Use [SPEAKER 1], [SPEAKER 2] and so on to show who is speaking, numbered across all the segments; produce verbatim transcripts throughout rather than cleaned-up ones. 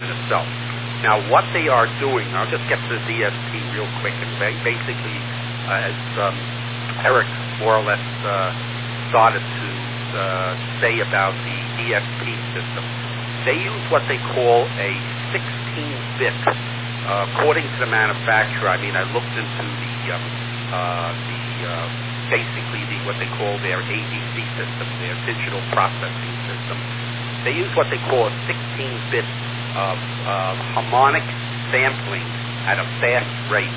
[SPEAKER 1] itself. Now, what they are doing, I'll just get to the D S P real quick, and ba- basically, uh, as um, Eric more or less uh, started to uh, say about the D S P system, they use what they call a sixteen bit. Uh, according to the manufacturer, I mean, I looked into the um, uh, the uh, basically the what they call their A D C system, their digital processing system. They use what they call a sixteen bit uh, uh, harmonic sampling at a fast rate.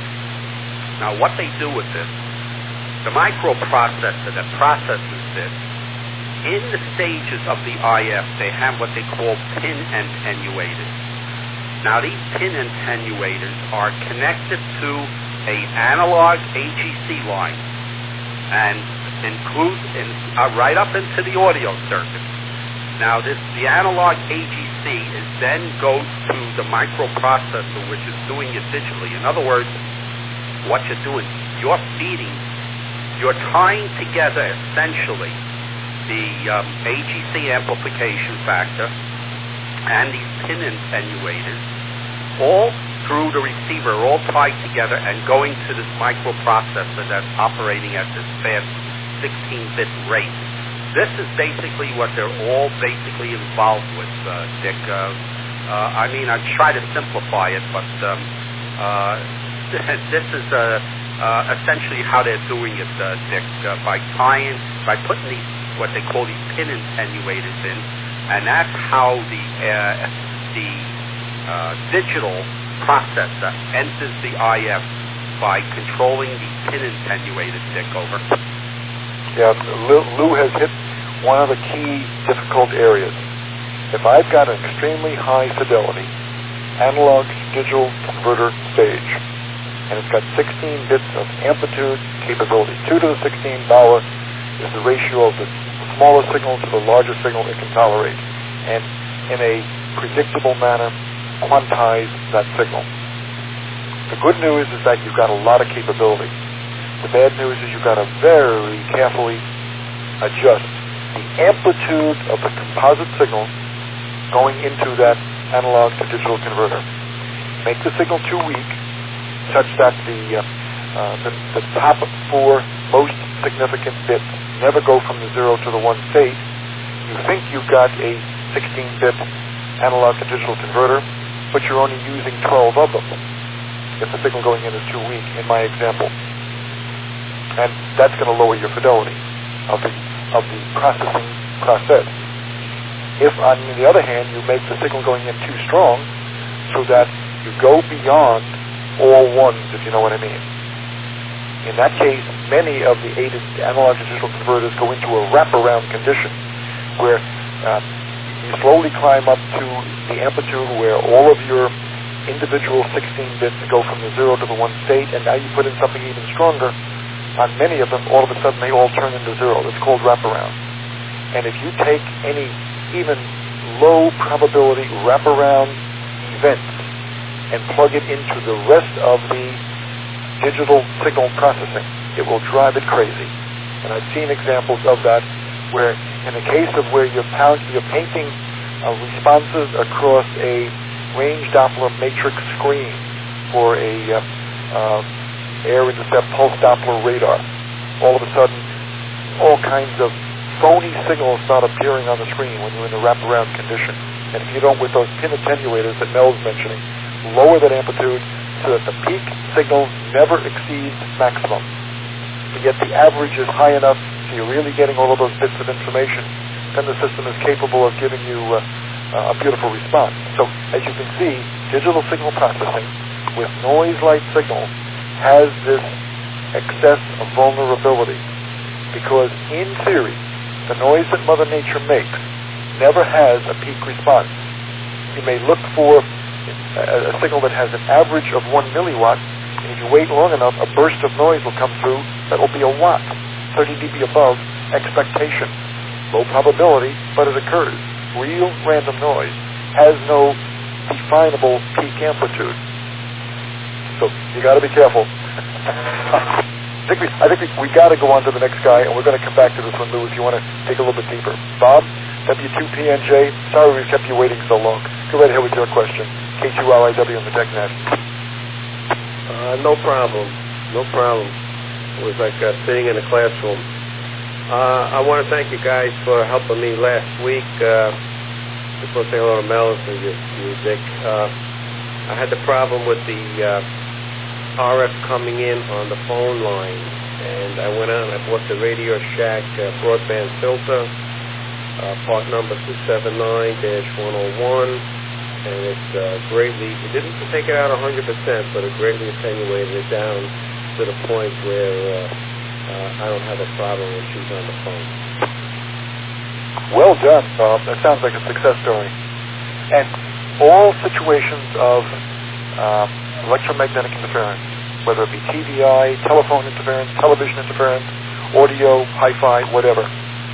[SPEAKER 1] Now, what they do with this, the microprocessor that processes this, in the stages of the I F, they have what they call pin attenuators. Now, these pin attenuators are connected to a analog A G C line and include in, uh, right up into the audio circuit. Now, this the analog A G C is then goes to the microprocessor, which is doing it digitally. In other words, what you're doing, you're feeding, you're tying together essentially the um, A G C amplification factor and these pin attenuators all through the receiver, all tied together and going to this microprocessor that's operating at this fast sixteen bit rate. This is basically what they're all basically involved with, uh, Dick. Uh, uh, I mean, I try to simplify it, but um, uh, this is uh, uh, essentially how they're doing it, uh, Dick, uh, by tying, by putting these what they call these pin attenuators in, and that's how the uh, the uh, digital processor enters the I F by controlling the pin attenuators, Dick. Over.
[SPEAKER 2] Yeah, Lou has hit one of the key difficult areas. If I've got an extremely high fidelity analog digital converter stage, and it's got sixteen bits of amplitude capability, two to the sixteen power is the ratio of the smaller signal to the larger signal it can tolerate, and in a predictable manner quantize that signal. The good news is that you've got a lot of capability. The bad news is you've got to very carefully adjust the amplitude of the composite signal going into that analog to digital converter. Make the signal too weak such that the, uh, uh, the, the top four most significant bits never go from the zero to the one state. You think you've got a sixteen bit analog to digital converter, but you're only using twelve of them if the signal going in is too weak, in my example. And that's going to lower your fidelity of the of the processing process. If, on the other hand, you make the signal going in too strong so that you go beyond all ones, if you know what I mean. In that case, many of the aided analog to digital converters go into a wraparound condition where uh, you slowly climb up to the amplitude where all of your individual sixteen bits go from the zero to the one state, and now you put in something even stronger. On many of them, all of a sudden they all turn into zero. It's called wraparound. And if you take any even low probability wraparound event and plug it into the rest of the digital signal processing, it will drive it crazy. And I've seen examples of that where, in the case of where you're, pound, you're painting uh, responses across a range Doppler matrix screen for a uh, uh, air intercept pulse Doppler radar, all of a sudden all kinds of phony signals start appearing on the screen when you're in the wraparound condition. And if you don't, with those pin attenuators that Mel's mentioning, lower that amplitude so that the peak signal never exceeds maximum. But yet the average is high enough so you're really getting all of those bits of information, then the system is capable of giving you uh, a beautiful response. So as you can see, digital signal processing with noise-light signal has this excess of vulnerability because in theory, the noise that Mother Nature makes never has a peak response. You may look for a, a signal that has an average of one milliwatt, and if you wait long enough, a burst of noise will come through that will be a watt, thirty decibels above expectation. Low probability, but it occurs. Real random noise has no definable peak amplitude. So you got to be careful. I think we, I think we, we got to go on to the next guy, and we're going to come back to this one, Lou, if you want to dig a little bit deeper. Bob, W two P N J, sorry we kept you waiting so long. go right ahead with your question. K two R I W on the TechNet.
[SPEAKER 3] Uh, no problem. No problem. It was like uh, sitting in a classroom. Uh, I want to thank you guys for helping me last week. Uh, just want to say hello to Mel and you, you Dick. Uh, I had the problem with the uh, R F coming in on the phone line, and I went out and I bought the Radio Shack uh, broadband filter, uh, part number two seven nine dash one oh one, and it uh, greatly, it didn't take it out one hundred percent, but it greatly attenuated it down to the point where uh, uh, I don't have a problem when she's on the phone.
[SPEAKER 2] Well done, Bob. That sounds like a success story. And all situations of um, electromagnetic interference, whether it be T V I, telephone interference, television interference, audio, hi-fi, whatever,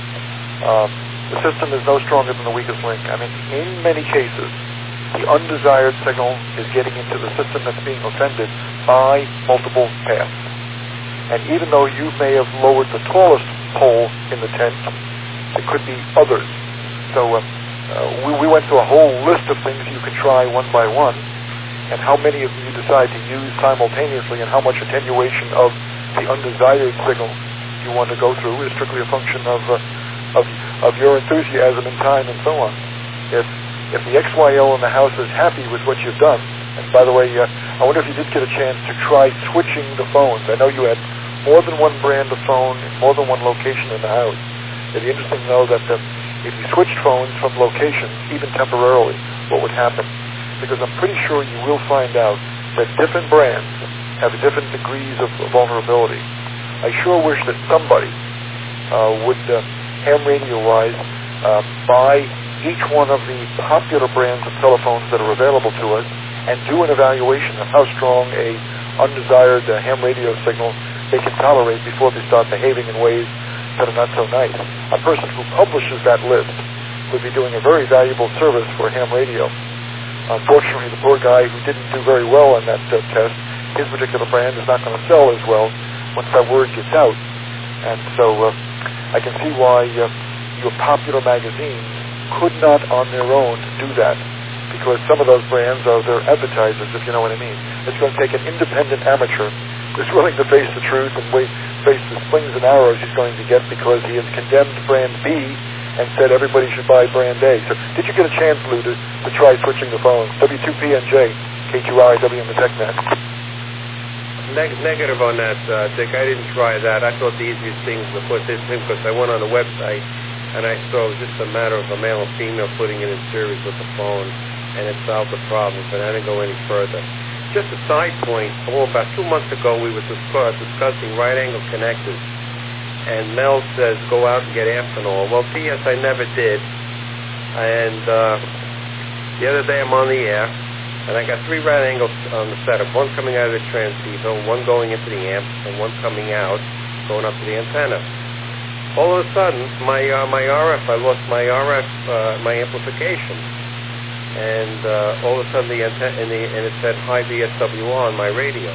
[SPEAKER 2] um, the system is no stronger than the weakest link. I mean, in many cases, the undesired signal is getting into the system that's being offended by multiple paths. And even though you may have lowered the tallest pole in the tent, it could be others. So uh, uh, we, we went through a whole list of things you can try one by one, and how many of them you decide to use simultaneously, and how much attenuation of the undesired signal you want to go through is strictly a function of uh, of, of your enthusiasm and time and so on. If if the X Y L in the house is happy with what you've done, and by the way, uh, I wonder if you did get a chance to try switching the phones. I know you had more than one brand of phone in more than one location in the house. It'd be interesting to know that uh, if you switched phones from locations, even temporarily, what would happen. Because I'm pretty sure you will find out that different brands have different degrees of vulnerability. I sure wish that somebody uh, would, uh, ham radio-wise, uh, buy each one of the popular brands of telephones that are available to us and do an evaluation of how strong a undesired uh, ham radio signal they can tolerate before they start behaving in ways that are not so nice. A person who publishes that list would be doing a very valuable service for ham radio. Unfortunately, the poor guy who didn't do very well on that uh, test, his particular brand is not going to sell as well once that word gets out. And so uh, I can see why uh, your popular magazines could not on their own do that, because some of those brands are their advertisers, if you know what I mean. It's going to take an independent amateur who's willing to face the truth and wait, face the slings and arrows he's going to get because he has condemned brand B and said everybody should buy brand A. So did you get a chance, Lou, to, to try switching the phones? W two P N J, K two R I W on the TechNet.
[SPEAKER 3] Neg- negative on that, uh, Dick. I didn't try that. I thought the easiest thing was to put this in because I went on the website and I saw it was just a matter of a male and female putting it in series with the phone, and it solved the problem, but I didn't go any further. Just a side point, oh, about two months ago we were discuss- discussing right-angle connectors, and Mel says go out and get Amphenol. Well, P S I never did, and uh, the other day I'm on the air, and I got three right-angles on the setup, one coming out of the transceiver, one going into the amp, and one coming out, going up to the antenna. All of a sudden, my uh, my R F, I lost my R F, uh, my amplification. And uh, all of a sudden, the antenna, and, the, and it said high V S W on my radio.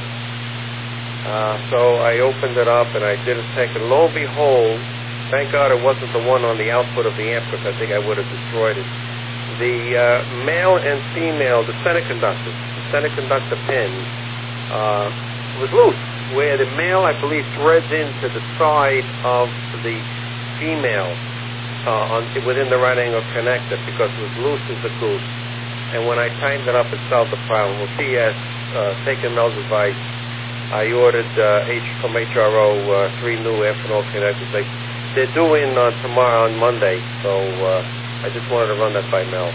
[SPEAKER 3] Uh, so I opened it up, and I did a check, and lo and behold, thank God it wasn't the one on the output of the amp, because I think I would have destroyed it. The uh, male and female, the semiconductor, the semiconductor pin uh, was loose, where the male, I believe, threads into the side of the female uh, on, within the right angle connector, because it was loose as a goose. And when I tightened it up, it solved the problem. Well, P S, uh, taking Mel's advice, I ordered uh, H, from H R O uh, three new Amphenol connectors. They, they're due in on tomorrow, on Monday, so uh, I just wanted to run that by Mel.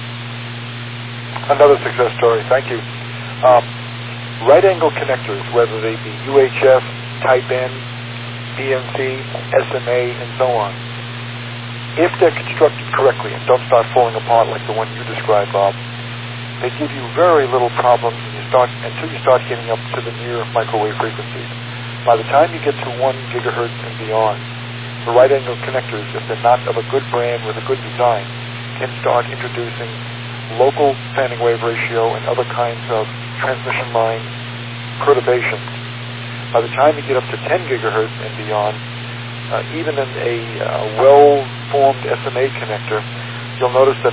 [SPEAKER 2] Another success story. Thank you. Um, right-angle connectors, whether they be U H F, Type N, B N C, S M A, and so on, if they're constructed correctly and don't start falling apart like the one you described, Bob, they give you very little problems when you start, until you start getting up to the near microwave frequencies. By the time you get to one gigahertz and beyond, the right-angle connectors, if they're not of a good brand with a good design, can start introducing local standing wave ratio and other kinds of transmission line perturbations. By the time you get up to ten gigahertz and beyond, uh, even in a uh, well-formed S M A connector, you'll notice that the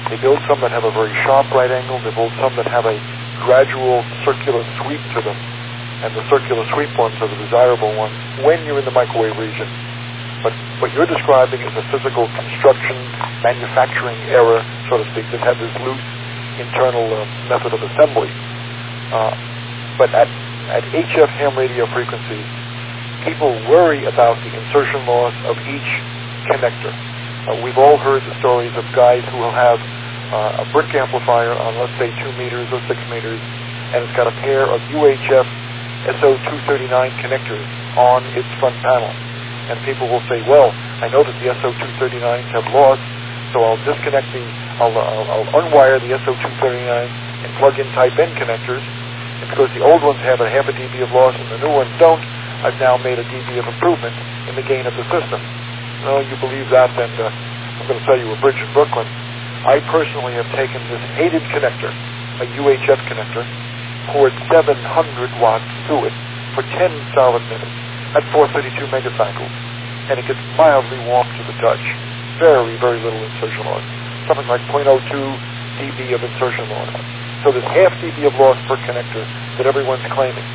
[SPEAKER 2] They build some that have a very sharp right angle. They build some that have a gradual circular sweep to them. And the circular sweep ones are the desirable ones when you're in the microwave region. But what you're describing is a physical construction, manufacturing error, so to speak, that had this loose internal uh, method of assembly. Uh, but at, at H F ham radio frequencies, people worry about the insertion loss of each connector. Uh, we've all heard the stories of guys who will have uh, a brick amplifier on, let's say, two meters or six meters, and it's got a pair of U H F S O two thirty-nine connectors on its front panel. And people will say, well, I know that the S O two thirty-nines have loss, so I'll disconnect the, I'll, I'll, I'll unwire the S O two thirty-nine and plug in type N connectors. And because the old ones have a half a dB of loss and the new ones don't, I've now made a dB of improvement in the gain of the system. No, you believe that, then uh, I'm going to sell you a bridge in Brooklyn. I personally have taken this hated connector, a U H F connector, poured seven hundred watts through it for ten solid minutes at four thirty-two megacycles, and it gets mildly warm to the touch. Very, very little insertion loss. Something like zero point zero two dB of insertion loss. So there's half dB of loss per connector that everyone's claiming.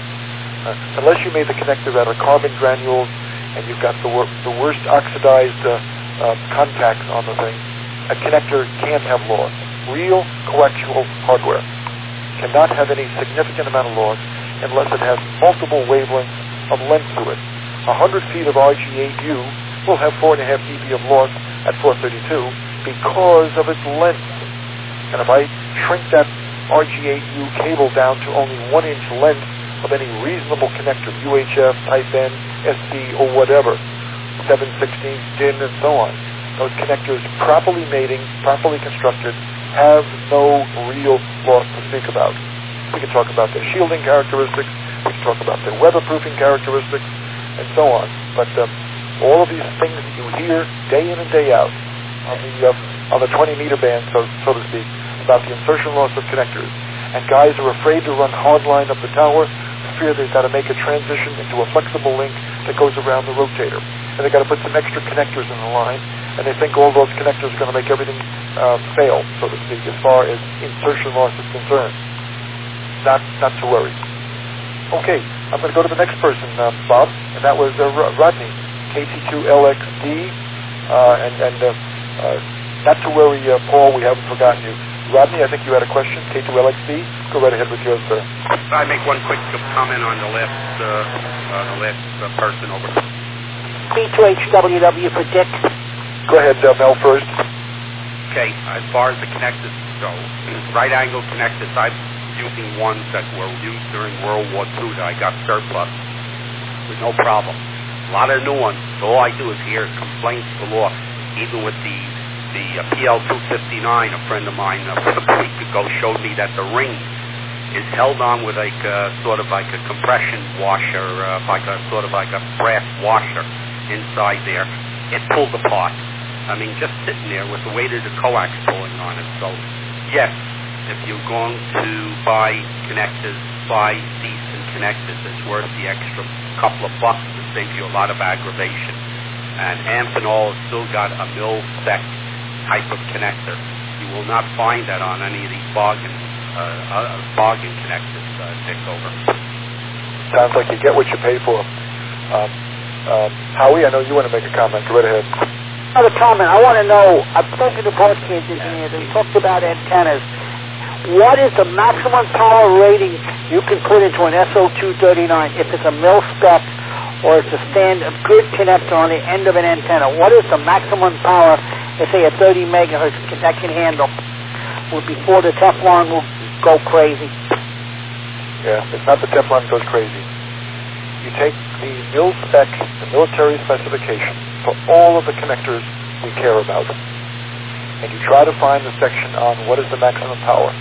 [SPEAKER 2] Uh, unless you made the connector out of carbon granules and you've got the, wor- the worst oxidized uh, uh, contacts on the thing, a connector can't have loss. Real coaxial hardware cannot have any significant amount of loss unless it has multiple wavelengths of length to it. one hundred feet of R G eight U will have four point five dB of loss at four thirty-two because of its length. And if I shrink that R G eight U cable down to only one inch length of any reasonable connector, U H F, Type N, S C, or whatever, seven sixteen, D I N, and so on, those connectors properly mating, properly constructed, have no real loss to speak about. We can talk about their shielding characteristics, we can talk about their weatherproofing characteristics, and so on. But um, all of these things that you hear day in and day out on the uh, on the twenty meter band, so so to speak, about the insertion loss of connectors, and guys are afraid to run hardline up the tower, fear they've got to make a transition into a flexible link that goes around the rotator, and they've got to put some extra connectors in the line, and they think all those connectors are going to make everything uh, fail, so to speak, as far as insertion loss is concerned. Not not to worry. Okay, I'm going to go to the next person, uh, Bob, and that was uh, Rodney, K T two L X D, uh, and, and uh, uh, not to worry, uh, Paul, we haven't forgotten you. Rodney, I think you had a question, K two L X D. Go right ahead with yours, sir.
[SPEAKER 1] I make one quick comment on the last, uh, uh, the last uh, person over.
[SPEAKER 4] B two H W W for Dick.
[SPEAKER 2] Go ahead, uh, Mel, first.
[SPEAKER 1] Okay, as far as the connectors go, right angle connectors, I'm using ones that were used during World War Two that I got surplus with no problem. A lot of new ones, all I do is hear complaints galore, even with the the uh, P L two fifty-nine. A friend of mine uh, a week ago showed me that the ring is held on with like uh, sort of like a compression washer, uh, like a sort of like a brass washer inside there. It pulled apart. I mean, just sitting there with the weight of the coax pulling on it. So, yes, if you're going to buy connectors, buy decent connectors. It's worth the extra couple of bucks to save you a lot of aggravation. And Amphenol has still got a mil-spec type of connector. You will not find that on any of these bargain, uh, uh, bargain connectors, uh, Dick, over.
[SPEAKER 2] Sounds like you get what you pay for. Um, um, Howie, I know you want to make a comment. Go right ahead.
[SPEAKER 4] Another comment. I want to know, I've spoken to broadcast engineers and talked about antennas. What is the maximum power rating you can put into an S O two thirty-nine if it's a mil-spec or it's a stand, a good connector on the end of an antenna? What is the maximum power, let's say a thirty megahertz, that can handle before the Teflon will go crazy?
[SPEAKER 2] Yeah, it's not the Teflon goes crazy. You take the mil-spec, the military specification for all of the connectors we care about, and you try to find the section on what is the maximum power.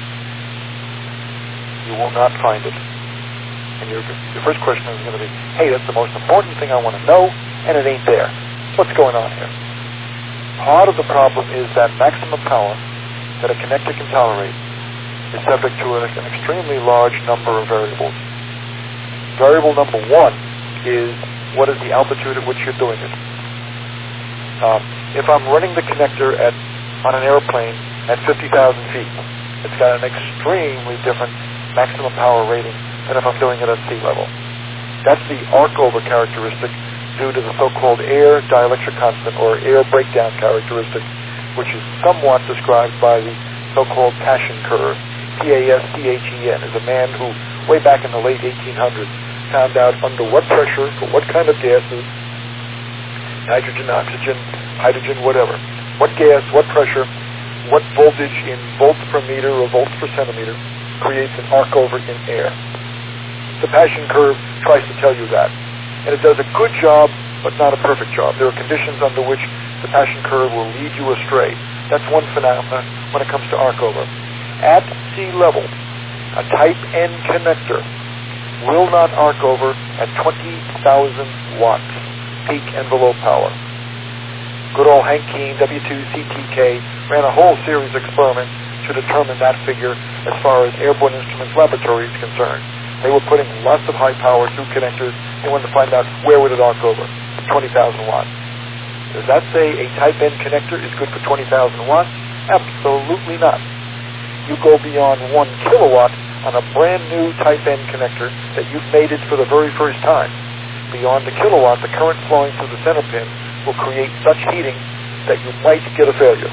[SPEAKER 2] You will not find it. And your, your first question is going to be, hey, that's the most important thing I want to know, and it ain't there. What's going on here? Part of the problem is that maximum power that a connector can tolerate is subject to an, an extremely large number of variables. Variable number one is what is the altitude at which you're doing it. Um, if I'm running the connector at on an airplane at fifty thousand feet. It's got an extremely different maximum power rating than if I'm doing it at sea level. That's the arc-over characteristic due to the so-called air dielectric constant or air breakdown characteristic, which is somewhat described by the so-called Paschen curve. P A S C H E N is a man who, way back in the late eighteen hundreds, found out under what pressure, for what kind of gases, nitrogen, oxygen, hydrogen, whatever, what gas, what pressure, what voltage in volts per meter or volts per centimeter creates an arc over in air. The Paschen curve tries to tell you that. And it does a good job, but not a perfect job. There are conditions under which the Paschen curve will lead you astray. That's one phenomenon when it comes to arc over. At sea level, a type N connector will not arc over at twenty thousand watts peak envelope power. Good old Hank Keene, W two C T K, ran a whole series of experiments to determine that figure as far as Airborne Instruments Laboratory is concerned. They were putting lots of high power through connectors. They wanted to find out where would it arc over, twenty thousand watts. Does that say a type N connector is good for twenty thousand watts? Absolutely not. You go beyond one kilowatt on a brand new type N connector that you've mated for the very first time. Beyond the kilowatt, the current flowing through the center pin will create such heating that you might get a failure.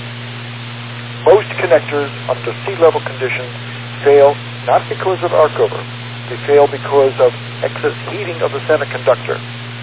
[SPEAKER 2] Most connectors under sea level conditions fail not because of arc over. They fail because of excess heating of the center conductor.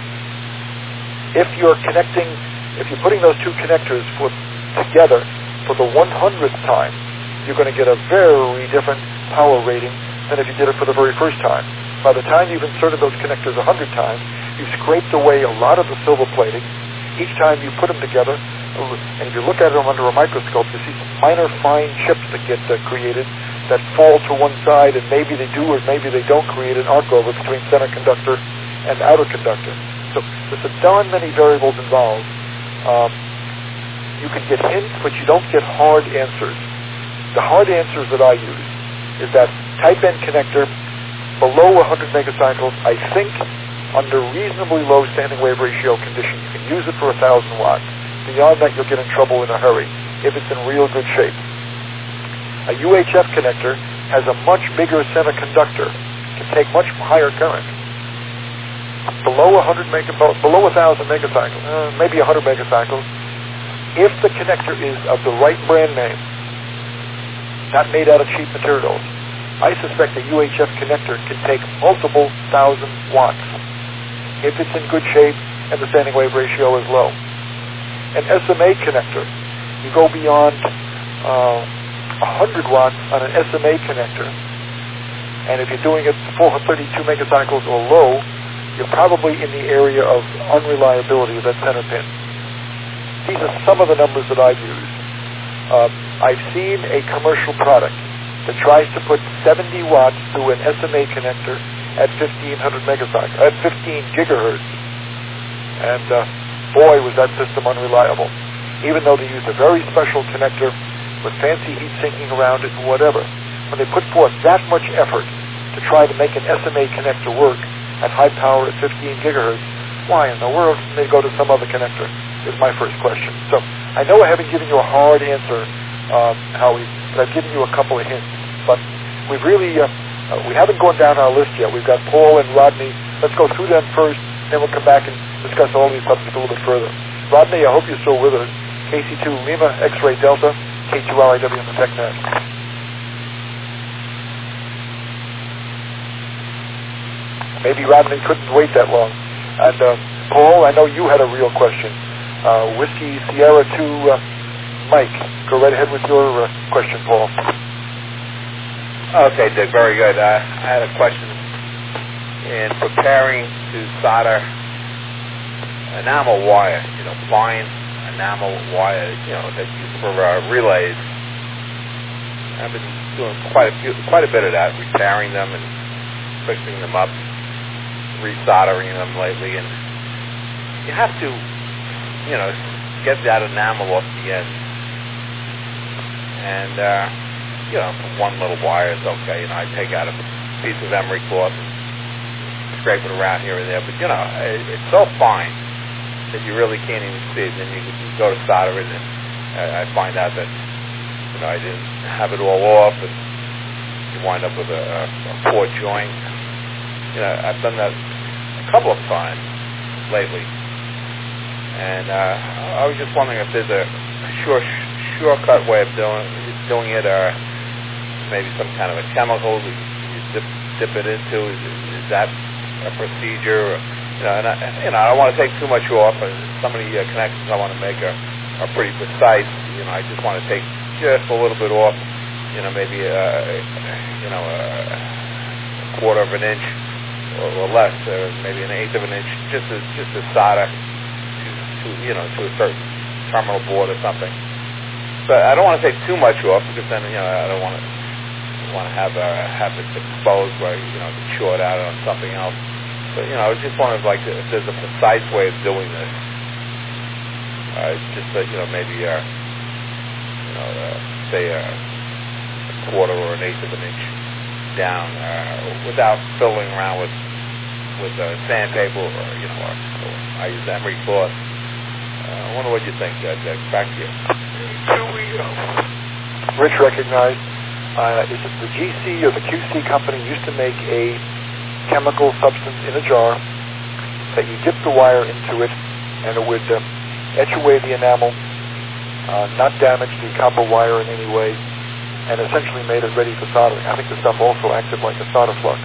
[SPEAKER 2] If you're connecting, if you're putting those two connectors for, together for the one hundredth time, you're going to get a very different power rating than if you did it for the very first time. By the time you've inserted those connectors a hundred times, you've scraped away a lot of the silver plating. Each time you put them together, and if you look at them under a microscope, you see some minor fine chips that get uh, created that fall to one side, and maybe they do or maybe they don't create an arc over between center conductor and outer conductor. So there's a darn many variables involved. Um, you can get hints, but you don't get hard answers. The hard answers that I use is that type N connector below one hundred megacycles, I think under reasonably low standing wave ratio conditions, you can use it for one thousand watts. Beyond that, you'll get in trouble in a hurry if it's in real good shape. A U H F connector has a much bigger center conductor, can take much higher current. Below one hundred mega, below one thousand megacycles, uh, maybe one hundred megacycles, if the connector is of the right brand name, not made out of cheap materials, I suspect a U H F connector can take multiple thousand watts if it's in good shape and the standing wave ratio is low. An S M A connector, you go beyond uh, one hundred watts on an S M A connector, and if you're doing it four hundred thirty-two megacycles or low, you're probably in the area of unreliability of that center pin. These are some of the numbers that I've used. Uh, I've seen a commercial product that tries to put seventy watts through an S M A connector at fifteen hundred megacycles, at fifteen gigahertz. And uh, boy, was that system unreliable. Even though they used a very special connector with fancy heat sinking around it and whatever, when they put forth that much effort to try to make an S M A connector work at high power at fifteen gigahertz, why in the world didn't they go to some other connector, is my first question. So I know I haven't given you a hard answer, um, Howie, but I've given you a couple of hints. But we've really, uh, uh, we haven't gone down our list yet. We've got Paul and Rodney. Let's go through them first, then we'll come back and discuss all these subjects a little bit further. Rodney, I hope you're still with us. K C two Lima, X-Ray Delta, K two R I W on the TechNet. Maybe Rodney couldn't wait that long. And uh, Paul, I know you had a real question. Uh, Whiskey Sierra two, uh, Mike, go right ahead with your uh, question, Paul.
[SPEAKER 5] Okay, Dick, very good. Uh, I had a question. In preparing to solder enamel wire, you know, fine enamel wire, you know, that you for uh, relays. I've been doing quite a few, quite a bit of that, repairing them and fixing them up, resoldering them lately, and you have to, you know, get that enamel off the end. And, uh, you know, one little wire is okay. You know, I take out a piece of emery cloth and scrape it around here and there. But, you know, it, it's so fine that you really can't even see it. And then you, you go to solder it, and I, I find out that you know, I didn't have it all off, and you wind up with a, a poor joint. You know, I've done that a couple of times lately, and uh, I was just wondering if there's a short, shortcut way of doing doing it, or maybe some kind of a chemical that you dip, dip it into. Is, is that a procedure? Or, you know, and I, you know, I don't want to take too much off. Some of the uh, connections I want to make are, are pretty precise. You know, I just want to take just a little bit off. You know, maybe uh, you know a quarter of an inch or, or less, or maybe an eighth of an inch, just to just to solder to, to you know to a certain terminal board or something. But I don't want to take too much off, because then, you know, I don't want to want to have uh, have it exposed where, you know, it's short out on something else. But, you know, I was just wondering, like, if there's a precise way of doing this. Uh, just that, you know, maybe, uh, you know, uh, say a, a quarter or an eighth of an inch down, uh, without fiddling around with with uh, sandpaper, or, you know, or, or I use emery cloth. Uh, I wonder what you think, uh, Dick. Back to you.
[SPEAKER 2] Rich recognized, uh, is it the G C or the Q C company used to make a chemical substance in a jar that you dip the wire into it, and it would uh, etch away the enamel, uh, not damage the copper wire in any way, and essentially made it ready for soldering. I think the stuff also acted like a solder flux.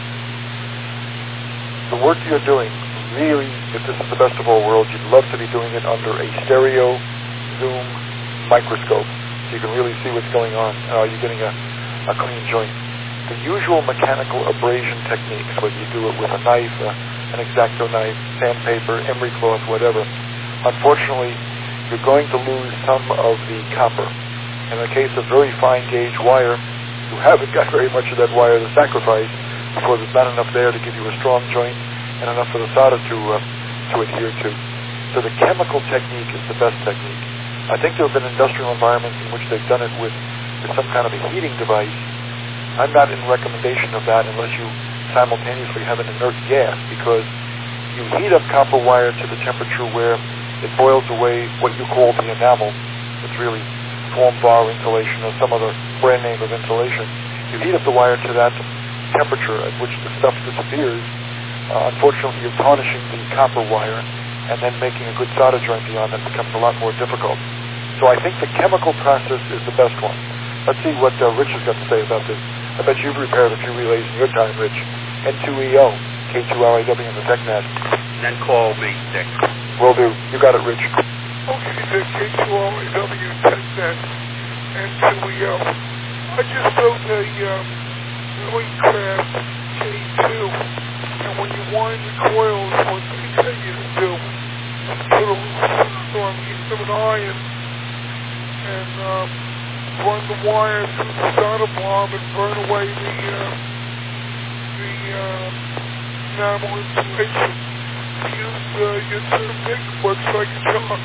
[SPEAKER 2] The work you're doing, really, if this is the best of all worlds, you'd love to be doing it under a stereo zoom microscope, so you can really see what's going on. Uh, you're getting a, a clean joint. The usual mechanical abrasion techniques, whether you do it with a knife, uh, an X-Acto knife, sandpaper, emery cloth, whatever, unfortunately, you're going to lose some of the copper. In the case of very fine gauge wire, you haven't got very much of that wire to sacrifice, because there's not enough there to give you a strong joint and enough for the solder to uh, to adhere to. So the chemical technique is the best technique. I think there have been industrial environments in which they've done it with, with some kind of a heating device. I'm not in recommendation of that unless you simultaneously have an inert gas, because you heat up copper wire to the temperature where it boils away what you call the enamel. It's really foam bar insulation or some other brand name of insulation. You heat up the wire to that temperature at which the stuff disappears. Uh, unfortunately, you're tarnishing the copper wire, and then making a good solder joint beyond that becomes a lot more difficult. So I think the chemical process is the best one. Let's see what uh, Rich has got to say about this. I bet you've repaired a few relays in your time, Rich. N two E O, K two R A W in the TechNet.
[SPEAKER 1] Then call me, Dick.
[SPEAKER 2] Will do. You got it, Rich.
[SPEAKER 6] Okay, Dick, K two R A W TechNet, N two E O. I just built a um, Millicraft K two, and when you wind the coils, what they tell you to do, put a little solder on the end of an iron, and um, run the wire through the solder bomb and burn away the uh, the uh, enamel insulation. Use uh, your term, Nick, works like a charm.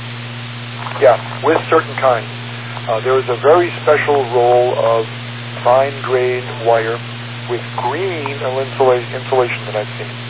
[SPEAKER 2] Yeah, with certain kinds. Uh, there is a very special roll of fine-grade wire with green insula- insulation that I've seen,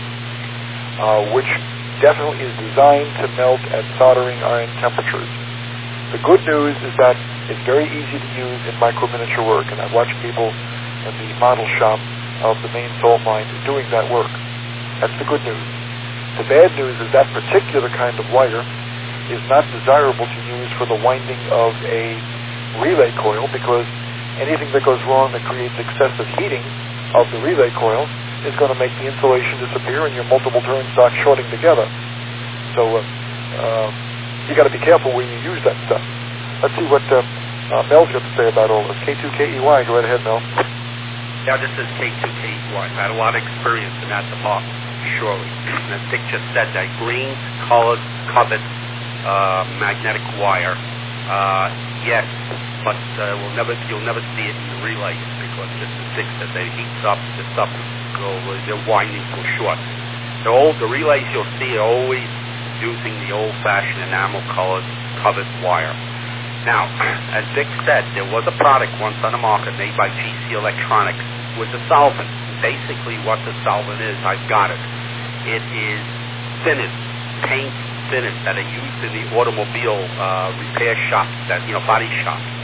[SPEAKER 2] uh, which definitely is designed to melt at soldering iron temperatures. The good news is that it's very easy to use in micro-miniature work, and I've watched people in the model shop of the main salt mine doing that work. That's the good news. The bad news is that particular kind of wire is not desirable to use for the winding of a relay coil, because anything that goes wrong that creates excessive heating of the relay coil is going to make the insulation disappear, and your multiple turns start shorting together. So uh, uh, you got to be careful where you use that stuff. Let's see what uh, uh, Mel's got to say about all this. K two K E Y, go right ahead, Mel.
[SPEAKER 1] Yeah, this is K two K E Y. I've had a lot of experience in that department, surely. And as Dick just said, that green colored covered uh, magnetic wire, uh, yes, but uh, we'll never, you'll never see it in the relays, because just as Dick said, they heats up, the stuff go, they're winding so short. The old, the relays you'll see are always using the old-fashioned enamel-colored covered wire. Now, as Dick said, there was a product once on the market made by G C Electronics with a solvent. Basically, what the solvent is, I've got it. It is thinners, paint thinners that are used in the automobile uh, repair shops, that you know, body shops.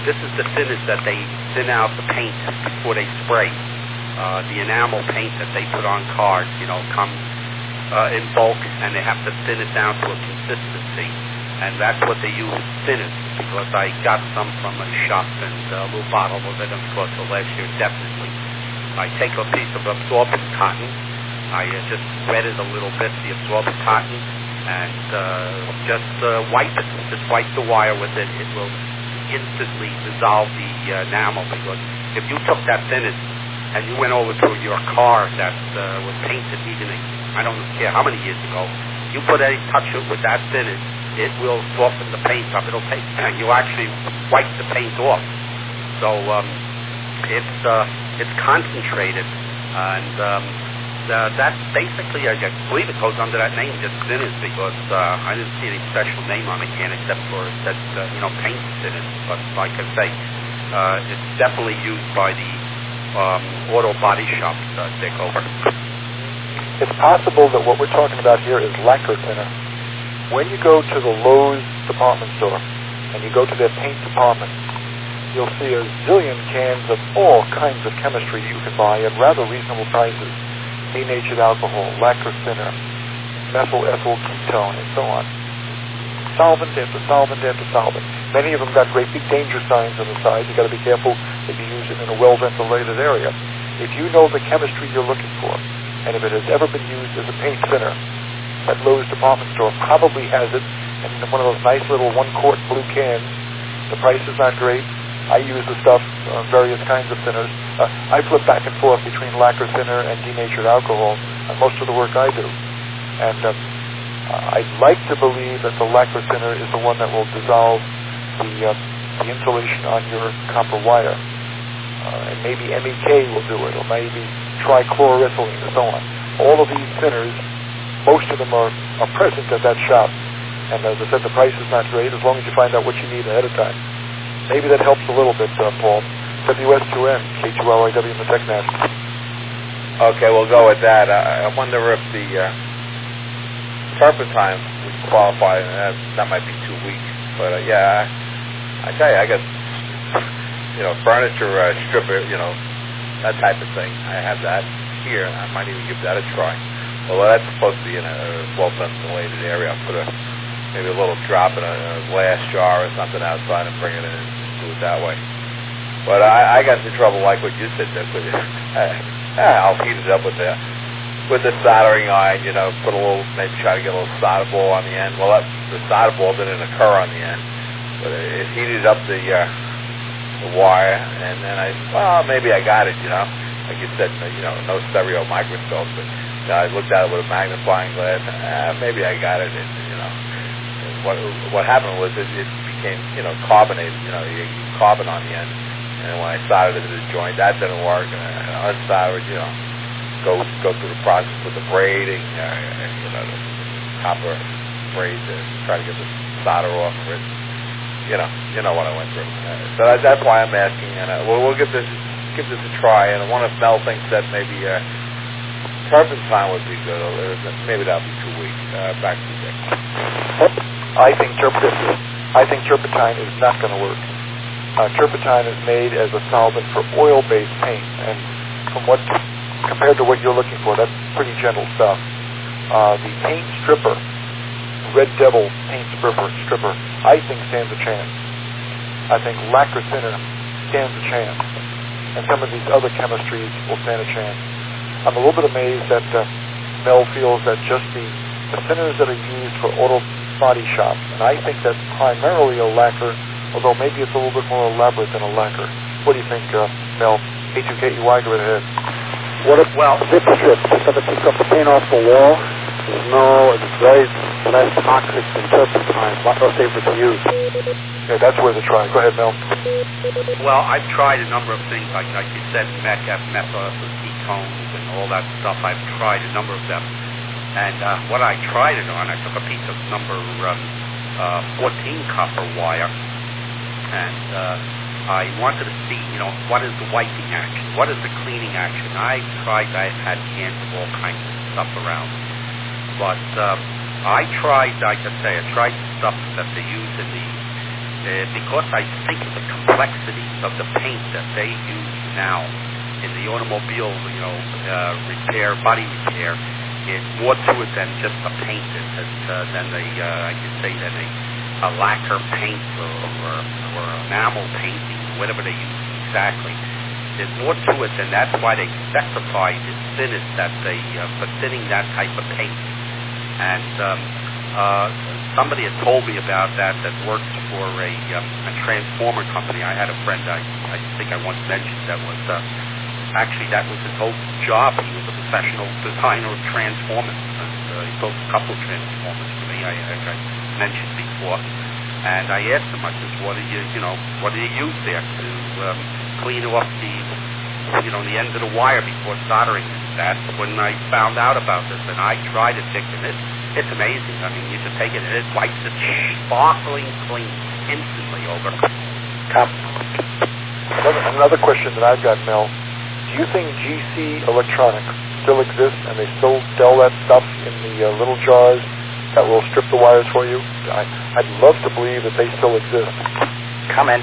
[SPEAKER 1] this is the thinners that they thin out the paint before they spray. Uh, the enamel paint that they put on cars, you know, comes uh, in bulk, and they have to thin it down to a consistency. And that's what they use, thinners, because I got some from a shop and a little bottle of it, of course, the last year, definitely. I take a piece of absorbent cotton. I uh, just wet it a little bit, the absorbent cotton, and uh, just uh, wipe it. Just wipe the wire with it. It will instantly dissolve the uh, enamel, because if you took that thinners and you went over to your car that uh, was painted even, I don't care how many years ago, you put a touch it with that thinners, it will soften the paint up. It'll take, you actually wipe the paint off. So um, it's uh, it's concentrated, and um, the, that's basically, I believe it goes under that name, just thinners, because uh, I didn't see any special name on the can except for that, uh, you know, paint thinners. But like I say, uh, it's definitely used by the um, auto body shops, uh, Dick, over.
[SPEAKER 2] It's possible that what we're talking about here is lacquer thinner. When you go to the Lowe's department store and you go to their paint department, you'll see a zillion cans of all kinds of chemistry you can buy at rather reasonable prices. Denatured alcohol, lacquer thinner, methyl ethyl ketone, and so on. Solvent after solvent after solvent. Many of them got great big danger signs on the side. You've got to be careful if you use it in a well-ventilated area. If you know the chemistry you're looking for, and if it has ever been used as a paint thinner, that Lowe's department store probably has it in one of those nice little one-quart blue cans. The price is not great. I use the stuff, uh, various kinds of thinners. Uh, I flip back and forth between lacquer thinner and denatured alcohol on most of the work I do. And um, I'd like to believe that the lacquer thinner is the one that will dissolve the, uh, the insulation on your copper wire. Uh, and maybe M E K will do it, or maybe trichloroethylene, and so on. All of these thinners, most of them are, are present at that shop. And as I said, the price is not great as long as you find out what you need ahead of time. Maybe that helps a little bit, uh, Paul. W S two N, K two L I W in the TechNet.
[SPEAKER 5] Okay, we'll go with that. I, I wonder if the uh, turpentine would qualify. That, that might be too weak. But, uh, yeah, I, I tell you, I got, you know, furniture uh, stripper, you know, that type of thing. I have that here. I might even give that a try. Well, that's supposed to be in a well-ventilated area. I'll put a maybe a little drop in a, a glass jar or something outside and bring it in and do it that way. But I, I got into trouble like what you said, Dick. With it. I, I'll heat it up with the with the soldering iron, you know, put a little, maybe try to get a little solder ball on the end. Well, that, the solder ball didn't occur on the end, but it, it heated up the uh, the wire, and then I, well, maybe I got it, you know. Like you said, you know, no stereo microscope, but you know, I looked at it with a magnifying glass. Uh, maybe I got it, and, you know. What what happened was it, it became, you know, carbonated, you know, you, you carbon on the end. And when I soldered it to the joint, that didn't work. And I unsoldered, you know, go go through the process with the braiding, uh, you know, the copper braid to try to get the solder off of it. You know, you know what I went through. Uh, so that, that's why I'm asking. And uh, we'll, we'll give this give this a try. And I want to Mel thinks that maybe uh, turpentine would be good. Or maybe that'll be too weak. Uh, back to Dick.
[SPEAKER 2] I think turpentine, I think turpentine is not going to work. Uh, turpentine is made as a solvent for oil-based paint, and from what compared to what you're looking for, that's pretty gentle stuff. Uh, the paint stripper, Red Devil paint stripper, stripper, I think stands a chance. I think lacquer thinner stands a chance, and some of these other chemistries will stand a chance. I'm a little bit amazed that uh, Mel feels that just the, the thinners that are used for auto body shops, and I think that's primarily a lacquer, although maybe it's a little bit more elaborate than a lacquer. What do you think, uh, Mel? K two K E Y, go ahead.
[SPEAKER 4] What if, well, zip strip, just have to pick up the paint off the wall? No, it's very less toxic than turpentine. What are safer to use?
[SPEAKER 2] Okay, that's worth a try. Go ahead, Mel.
[SPEAKER 1] Well, I've tried a number of things, like, like you said, meth, methyl ketones and all that stuff. I've tried a number of them. And uh, what I tried it on, I took a piece of number um, uh, fourteen copper wire, and uh, I wanted to see, you know, what is the wiping action? What is the cleaning action? I tried, I had cans of all kinds of stuff around. But um, I tried, like I say, I tried stuff that they use in the uh, because I think the complexity of the paint that they use now in the automobile, you know, uh, repair, body repair, is more to it than just a paint, uh, than a, uh, I could say, than a, a lacquer paint or, or, or enamel painting, whatever they use exactly. There's more to it, and that's why they specify the thinnest that they, uh, for thinning that type of paint. And um, uh, somebody had told me about that that works for a, um, a transformer company. I had a friend, I, I think I once mentioned, that was... Uh, Actually, that was his whole job. He was a professional designer of transformers. And, uh, he built a couple of transformers for me, I, as I mentioned before. And I asked him, I said, what do you, you know, what do you use there to um, clean off the, you know, the end of the wire before soldering it? That's when I found out about this, and I tried it, Dick, and it, it's amazing. I mean, you can take it, and it wipes it sparkling clean instantly over.
[SPEAKER 2] Come. Another, another question that I've got, Mel. Do you think G C Electronics still exists and they still sell that stuff in the uh, little jars that will strip the wires for you? I, I'd love to believe that they still exist.
[SPEAKER 4] Comment.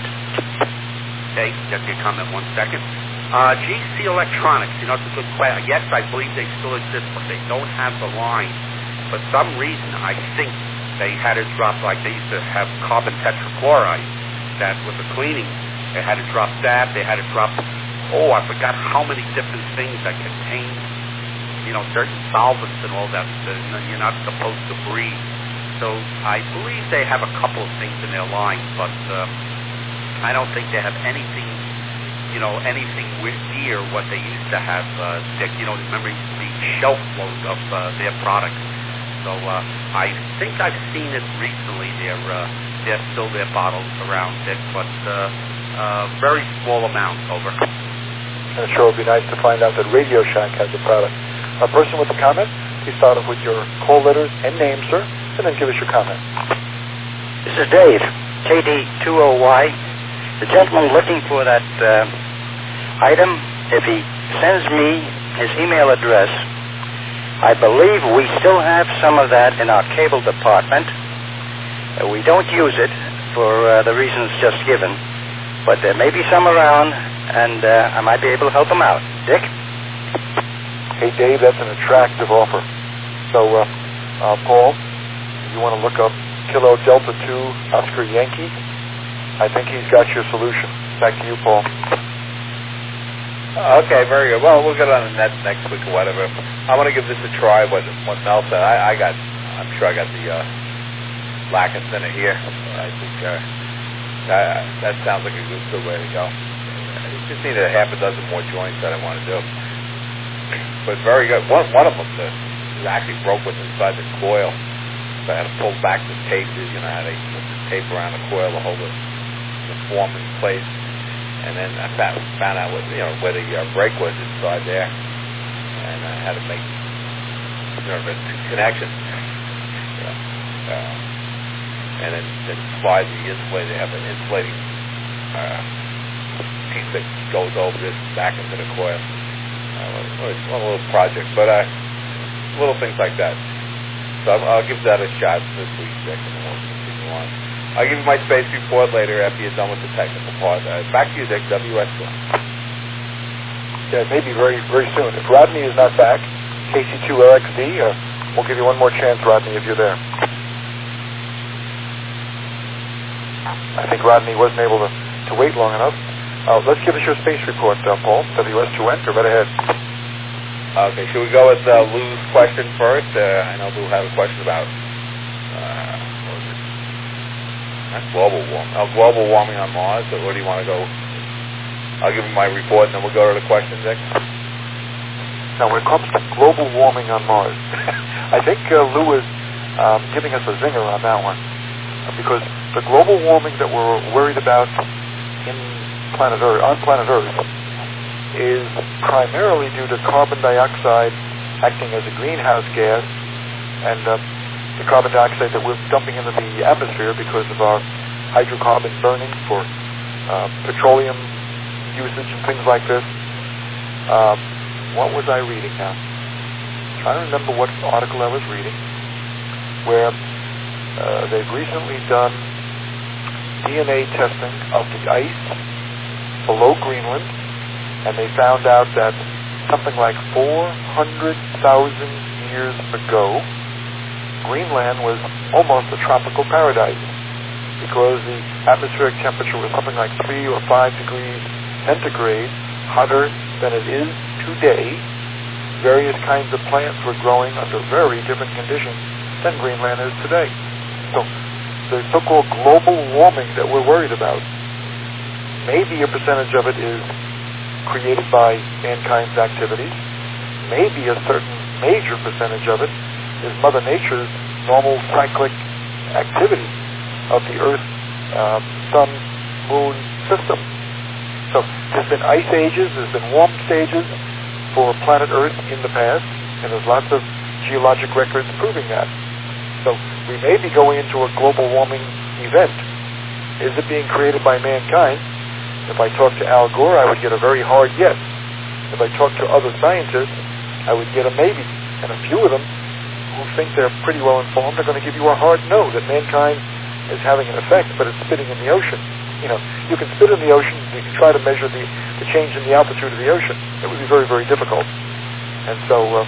[SPEAKER 1] Okay, get your comment one second. Uh, G C Electronics, you know, it's a good question. Yes, I believe they still exist, but they don't have the line. For some reason, I think they had it drop, like they used to have carbon tetrachloride, that with the cleaning, they had to drop that, they had to drop... Oh, I forgot how many different things that contain, you know, certain solvents and all that that you're not supposed to breathe. So I believe they have a couple of things in their line, but um, I don't think they have anything, you know, anything near what they used to have. Uh, Dick, you know, remember the shelf load of uh, their products. So uh, I think I've seen it recently. They're uh, they're still their bottles around, Dick, but uh, uh, very small amount over.
[SPEAKER 2] And it sure would be nice to find out that Radio Shack has a product. A person with a comment, please start off with your call letters and name, sir, and then give us your comment.
[SPEAKER 7] This is Dave, K D two O Y. The gentleman looking for that uh, item, if he sends me his email address, I believe we still have some of that in our cable department. Uh, we don't use it for uh, the reasons just given, but there may be some around, and uh, I might be able to help him out. Dick?
[SPEAKER 2] Hey, Dave, that's an attractive offer. So, uh, uh, Paul, you want to look up Kilo Delta two Oscar Yankee? I think he's got your solution. Back to you, Paul.
[SPEAKER 5] Okay, very good. Well, we'll get on the net next week or whatever. I want to give this a try, what, what Mel said. I, I got, I'm sure I got the uh, lacquer thinner here. I think uh, that, that sounds like a good, good way to go. Just needed a half a dozen more joints that I want to do. But very good. One, one of them the, actually broke what's inside the coil. So I had to pull back the tape. You know how they put the tape around the coil to hold the, the form in place. And then I found, found out what, you know, where the uh, brake was inside there. And I had to make, you know, the connections. Yeah. Uh, and then, then slide the insulator. They have an insulating uh, piece that goes over this back into the coil. Uh, well, it's a little project, but uh, little things like that. So I'll, I'll give that a shot this week, Dick, and we'll continue on. I'll give you my space report later after you're done with the technical part. Uh, back to you, Dick, W S one.
[SPEAKER 2] Yeah, maybe very, very soon. If Rodney is not back, K C two L X D, uh, we'll give you one more chance, Rodney, if you're there. I think Rodney wasn't able to, to wait long enough. Uh, let's give us your space report, uh, Paul. W S two N, go right ahead.
[SPEAKER 5] Okay, should we go with uh, Lou's question first? Uh, I know Lou had a question about uh, what was it? Not global warming. Oh, global warming on Mars. So where do you want to go? I'll give him my report, and then we'll go to the question, Dick.
[SPEAKER 2] Now, when it comes to global warming on Mars, I think uh, Lou is um, giving us a zinger on that one, uh, because the global warming that we're worried about in planet Earth, on planet Earth, is primarily due to carbon dioxide acting as a greenhouse gas, and uh, the carbon dioxide that we're dumping into the atmosphere because of our hydrocarbon burning for uh, petroleum usage and things like this. Um, what was I reading now? I'm trying to remember what article I was reading, where uh, they've recently done D N A testing of the ice below Greenland, and they found out that something like four hundred thousand years ago, Greenland was almost a tropical paradise because the atmospheric temperature was something like three or five degrees centigrade hotter than it is today. Various kinds of plants were growing under very different conditions than Greenland is today. So the so-called global warming that we're worried about, maybe a percentage of it is created by mankind's activities. Maybe a certain major percentage of it is Mother Nature's normal cyclic activity of the Earth, uh, Sun, Moon system. So there's been ice ages, there's been warm stages for planet Earth in the past, and there's lots of geologic records proving that. So we may be going into a global warming event. Is it being created by mankind? If I talk to Al Gore, I would get a very hard yes. If I talk to other scientists, I would get a maybe. And a few of them who think they're pretty well informed are going to give you a hard no, that mankind is having an effect, but it's spitting in the ocean. You know, you can spit in the ocean, you can try to measure the, the change in the altitude of the ocean. It would be very, very difficult. And so, uh,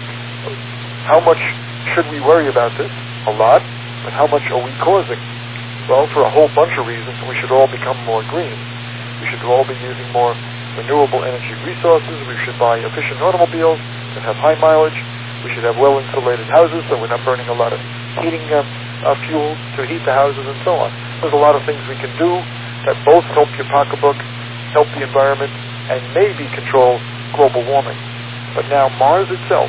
[SPEAKER 2] how much should we worry about this? A lot. But how much are we causing? Well, for a whole bunch of reasons, we should all become more green. We should all be using more renewable energy resources. We should buy efficient automobiles that have high mileage. We should have well-insulated houses so we're not burning a lot of heating uh, uh, fuel to heat the houses and so on. There's a lot of things we can do that both help your pocketbook, help the environment, and maybe control global warming. But now Mars itself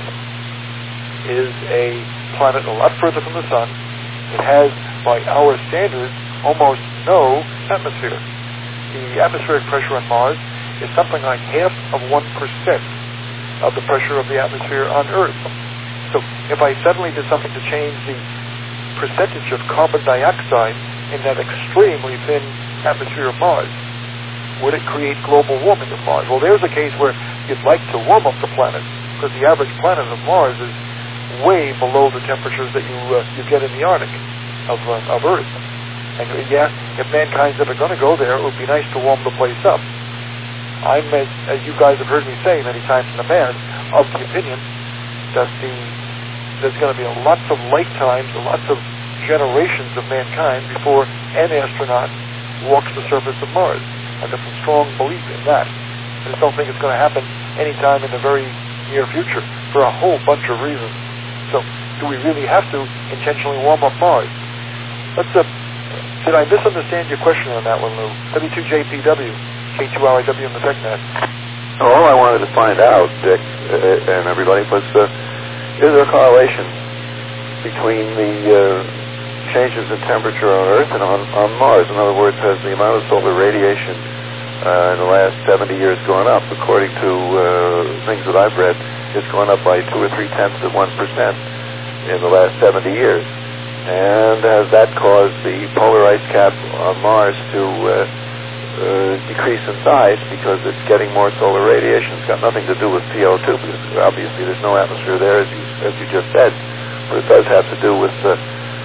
[SPEAKER 2] is a planet a lot further from the sun. It has, by our standards, almost no atmosphere. The atmospheric pressure on Mars is something like half of one percent of the pressure of the atmosphere on Earth. So if I suddenly did something to change the percentage of carbon dioxide in that extremely thin atmosphere of Mars, would it create global warming of Mars? Well, there's a case where you'd like to warm up the planet, because the average planet of Mars is way below the temperatures that you uh, you get in the Arctic of uh, of Earth. And uh, yeah, if mankind's ever going to go there, it would be nice to warm the place up. I'm, as, as you guys have heard me say many times in the past, of the opinion that the there's going to be a lots of lifetimes, lots of generations of mankind before an astronaut walks the surface of Mars. I've got some strong belief in that. I just don't think it's going to happen anytime in the very near future for a whole bunch of reasons. So, do we really have to intentionally warm up Mars? Let's, uh, did I misunderstand your question on that one, Lou? W two J P W, K two L I W in the TechNet.
[SPEAKER 8] All I wanted to find out, Dick, uh, and everybody, was uh, is there a correlation between the uh, changes in temperature on Earth and on, on Mars? In other words, has the amount of solar radiation uh, in the last seventy years gone up? According to uh, things that I've read, it's gone up by two or three tenths of one percent in the last seventy years. And has that caused the polar ice cap on Mars to uh, uh, decrease in size because it's getting more solar radiation? It's got nothing to do with C O two because obviously there's no atmosphere there, as you, as you just said. But it does have to do with the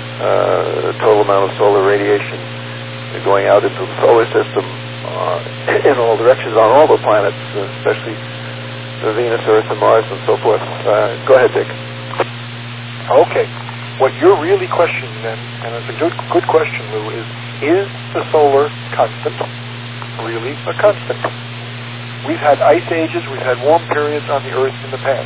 [SPEAKER 8] uh, total amount of solar radiation going out into the solar system uh, in all directions on all the planets, especially the Venus, Earth, and Mars, and so forth. Uh, go ahead, Dick.
[SPEAKER 2] Okay. What you're really questioning then, and it's a good, good question, Lou, is, is the solar constant really a constant? We've had ice ages, we've had warm periods on the Earth in the past.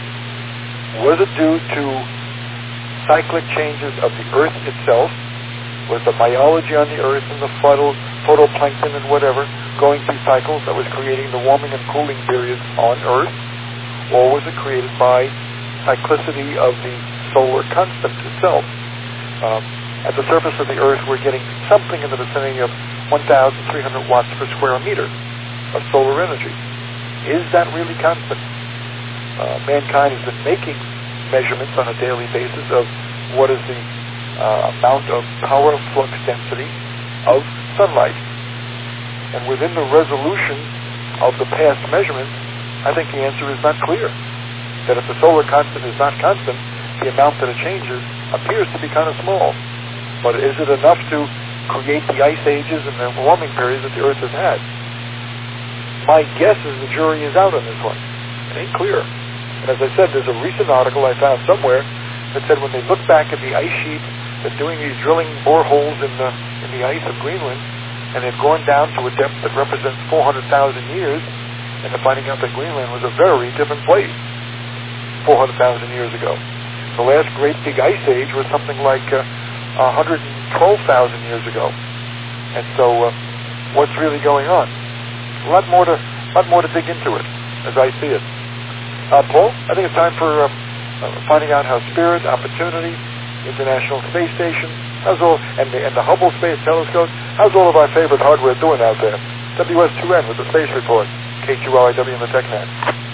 [SPEAKER 2] Was it due to cyclic changes of the Earth itself? Was the biology on the Earth and the phyto, photoplankton and whatever going through cycles that was creating the warming and cooling periods on Earth? Or was it created by cyclicity of the solar constant itself? Um, at the surface of the Earth, we're getting something in the vicinity of one thousand three hundred watts per square meter of solar energy. Is that really constant? Uh, mankind has been making measurements on a daily basis of what is the uh, amount of power flux density of sunlight. And within the resolution of the past measurements, I think the answer is not clear. That if the solar constant is not constant, the amount that it changes appears to be kind of small. But is it enough to create the ice ages and the warming periods that the Earth has had. My guess is the jury is out on this one. It ain't clear. And as I said, there's a recent article I found somewhere that said when they look back at the ice sheet, they're doing these drilling boreholes in the in the ice of Greenland, and they've gone down to a depth that represents four hundred thousand years, and they're finding out that Greenland was a very different place four hundred thousand years ago. The last great big ice age was something like uh, one hundred twelve thousand years ago. And so uh, what's really going on? A lot more to lot more to dig into it, as I see it. Uh, Paul, I think it's time for uh, uh, finding out how Spirit, Opportunity, International Space Station, how's all, and the, and the Hubble Space Telescope, how's all of our favorite hardware doing out there? W S two N with the Space Report, K Q L I W and the TechNet.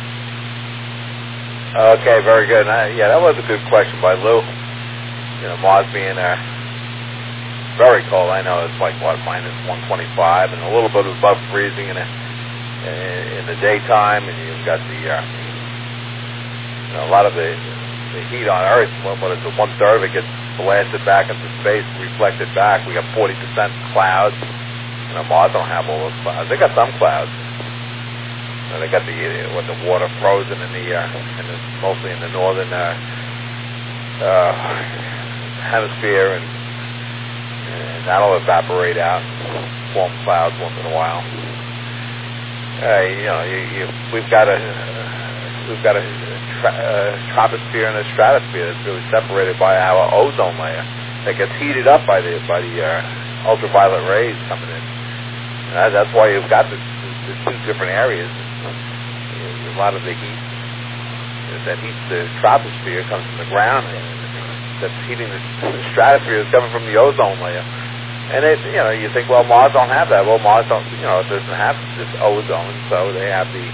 [SPEAKER 5] Okay, very good. Uh, yeah, that was a good question by Lou. You know, Mars being uh, very cold. I know it's like, what, minus one twenty-five and a little bit above freezing in, a, in the daytime, and you've got the, uh, you know, a lot of the, the heat on Earth, what, what is it, one-third of it gets blasted back into space, reflected back. We got forty percent clouds. You know, Mars don't have all those clouds. They got some clouds. You know, they got the what the water frozen in the, uh, in the mostly in the northern uh, uh, hemisphere, and, and that'll evaporate out, form clouds once in a while. Uh, you know, you, you, we've got a uh, we've got a tra- uh, troposphere and a stratosphere that's really separated by our ozone layer that gets heated up by the by the uh, ultraviolet rays coming in. And that, that's why you've got the, the, the two different areas. A lot of the heat that heats the troposphere comes from the ground, and that's heating the, the stratosphere is coming from the ozone layer. And it, you know, you think, well, Mars don't have that. Well, Mars don't, you know, it doesn't have this ozone, so they have the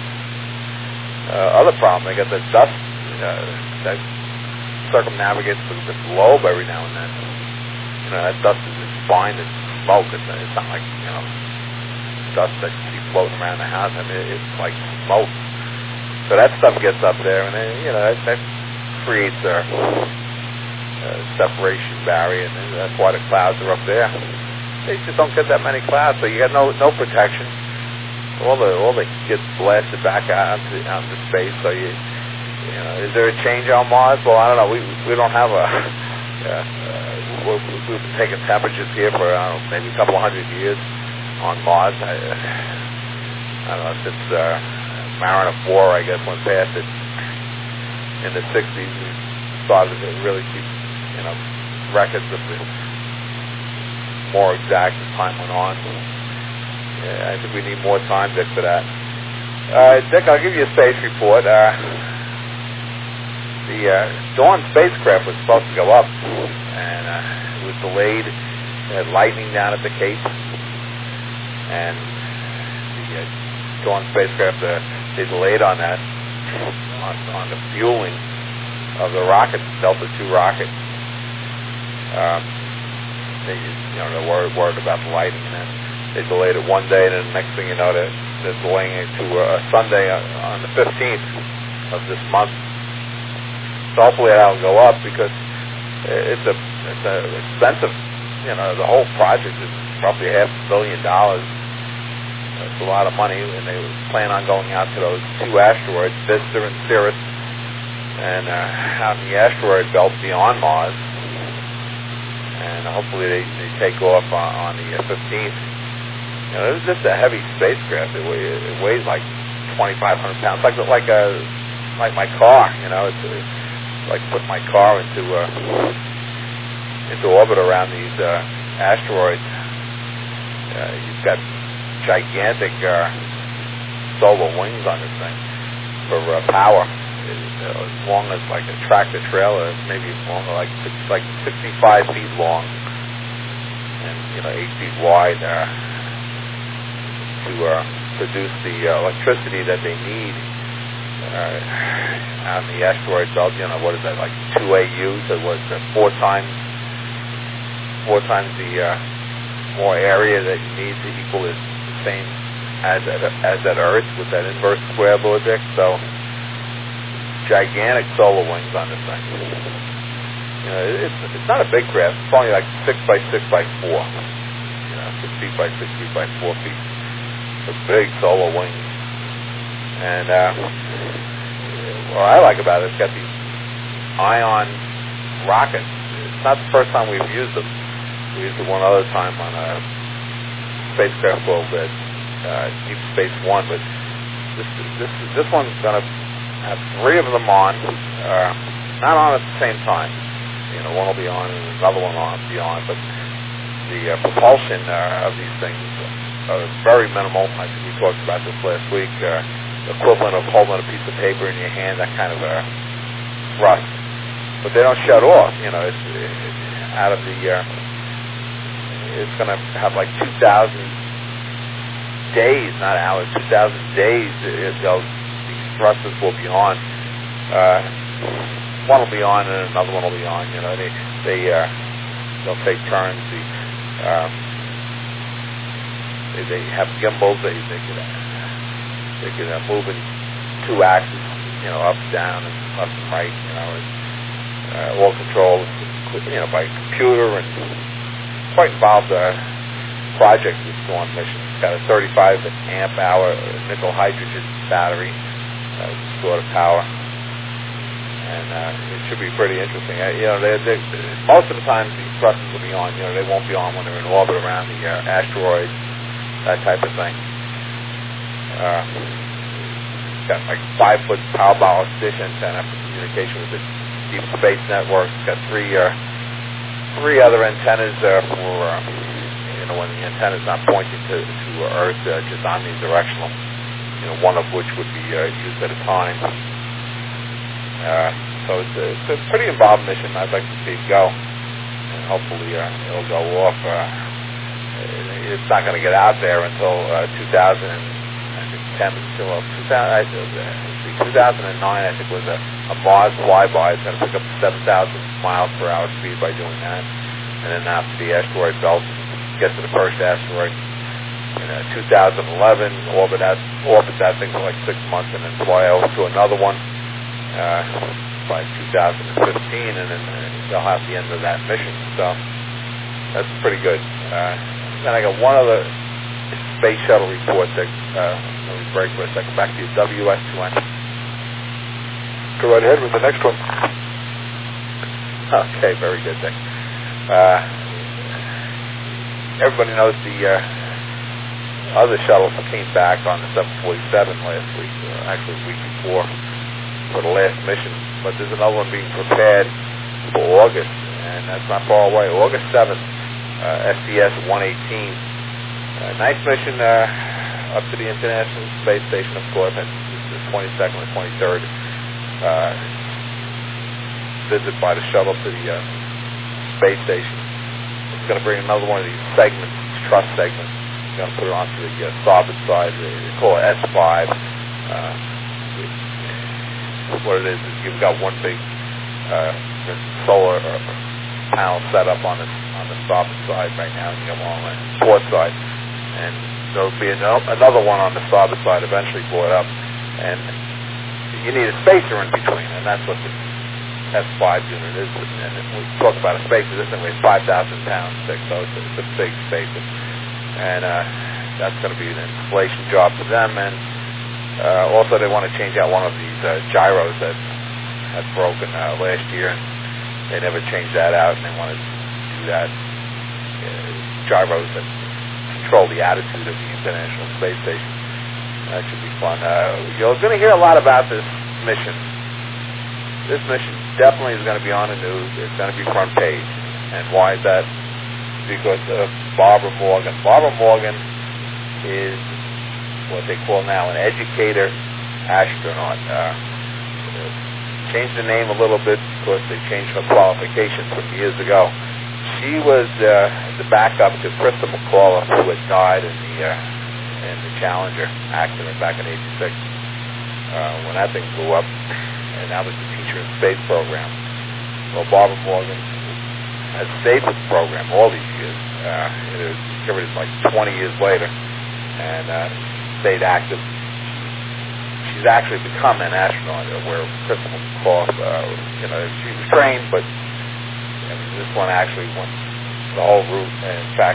[SPEAKER 5] uh, other problem. They got the dust uh, that circumnavigates the, the globe every now and then. You know, that dust is fine as smoke. It's, it's not like, you know, dust that you see floating around the house. I mean, it's like smoke. So that stuff gets up there, and then, you know, that, that creates a, a separation barrier, and that's why the clouds are up there. They just don't get that many clouds, so you got no no protection. All the all the heat gets blasted back out into, out into space. So you you know, is there a change on Mars? Well, I don't know. We we don't have a. Uh, uh, we've been taking temperatures here for I don't know, maybe a couple of hundred years on Mars. I, I don't know since. Uh, Mariner four, I guess, went past it in the sixties. We started to really keep, you know, records of the more exact as time went on. Yeah, I think we need more time, Dick, for that. Uh, Dick, I'll give you a space report. Uh, the uh, Dawn spacecraft was supposed to go up, and uh, it was delayed. It had lightning down at the Cape, and the uh, Dawn spacecraft, uh, they delayed on that, on, on the fueling of the rocket, Delta two rocket. Um, they, you know, they're worried, worried about the lighting, and then they delayed it one day, and then the next thing you know, they're, they're delaying it to a Sunday on the fifteenth of this month. So hopefully that'll go up, because it's a it's a expensive, you know, the whole project is roughly half a billion dollars. It's a lot of money, and they plan on going out to those two asteroids, Vista and Cirrus, and uh, out in the asteroid belt beyond Mars. And hopefully they, they take off on, on the fifteenth. You know, it's just a heavy spacecraft. It, weighs, it weighs like twenty-five hundred pounds, like like a like my car. You know, it's, it's like putting my car into uh, into orbit around these uh, asteroids. Uh, you've got gigantic uh, solar wings on this thing for uh, power. It's, uh, as long as like a tractor trailer, maybe it's longer, like six, like sixty-five feet long, and you know eight feet wide uh, to uh, produce the uh, electricity that they need uh, on the asteroid belt. You know, what is that, like two A Us? It was uh, four times, four times the uh, more area that you need to equal it. Same as at, as at Earth with that inverse square law, Dick. So gigantic solar wings on this thing. You know, it's it's not a big craft. It's only like six by six by four. feet by six feet by four feet. With big solar wings. And uh, what I like about it, it's got these ion rockets. It's not the first time we've used them. We used it one other time on a spacecraft called uh, uh, Deep Space One, but this this this one's going to have three of them on, uh, not on at the same time. You know, one will be on and another one will be on, but the uh, propulsion uh, of these things are very minimal. I think we talked about this last week. Uh, equivalent of holding a piece of paper in your hand, that kind of a thrust. But they don't shut off. You know, it's, it's out of the. Uh, it's going to have like two thousand days, not hours, two thousand days. It, these thrusters will be on. Uh, one will be on, and another one will be on. You know, they they uh, they'll take turns. The um, they, they have gimbals. They they can. Uh, They can uh, move in two axes, you know, up, down, and left and right, you know, and uh, all controlled, you know, by computer, and quite involved uh, project, this Dawn mission. It's got a thirty-five amp hour nickel hydrogen battery, uh, sort of power, and uh, it should be pretty interesting. Uh, you know, they, they, most of the time these thrusters will be on. You know, they won't be on when they're in orbit around the uh, asteroids, that type of thing. Uh, got like five foot parabolic dish antenna for communication with the Deep Space Network. It's got three uh, three other antennas uh, for uh, you know, when the antenna's not pointing to, to Earth, uh, just omnidirectional. You know, one of which would be uh, used at a time. Uh, so it's a, it's a pretty involved mission. I'd like to see it go, and hopefully uh, it'll go off. Uh, it's not going to get out there until uh, two thousand. ten, well, two thousand, two thousand nine, I think, was a, a Mars flyby. It's going to pick up seven thousand miles per hour speed by doing that. And then after the asteroid belt, get to the first asteroid. In uh, two thousand eleven, orbit that, orbit that thing for like six months and then fly over to another one uh, by two thousand fifteen, and then uh, they'll have the end of that mission. So that's pretty good. Uh, then I got one other space shuttle report that uh, let me break for a second. Back to you, W S two N.
[SPEAKER 2] Go right ahead with the next one.
[SPEAKER 5] Okay, very good, Dick. Uh, everybody knows the uh, other shuttle came back on the seven forty-seven last week, uh, actually the week before, for the last mission. But there's another one being prepared for August, and that's not far away. August seventh, uh, S C S one eighteen. Uh, nice mission uh, up to the International Space Station, of course. That's the twenty-second or twenty-third uh, visit by the shuttle to the uh, space station. It's going to bring another one of these segments, these truss segments. It's going to put it onto the uh, starboard side. They call it S five. Uh, what it is is you've got one big uh, solar panel set up on the on the starboard side right now, and you have one on the port side. And there'll be another one on the starboard side eventually brought up, and you need a spacer in between, and that's what the S five unit is. And we talk about a spacer, this thing weighs five thousand pounds thick, so it's a, it's a big spacer. And uh, that's going to be an installation job for them, and uh, also they want to change out one of these uh, gyros that had broken uh, last year, and they never changed that out, and they want to do that. Uh, gyros that control the attitude of the International Space Station. That should be fun. Uh, you're going to hear a lot about this mission. This mission definitely is going to be on the news. It's going to be front page. And why is that? Because of Barbara Morgan. Barbara Morgan is what they call now an educator astronaut. Uh, changed the name a little bit because they changed her qualifications from years ago. She was uh, the backup to Krista McCullough, who had died in the uh, in the Challenger accident back in eighty-six uh, when that thing blew up, and that was the teacher in space program. Well, Barbara Morgan has stayed with the program all these years. Uh, it is, here it is like twenty years later, and uh, stayed active. She's actually become an astronaut, where Krista McCullough, uh, you know, she was trained, but I mean, this one actually went the whole route, and in fact,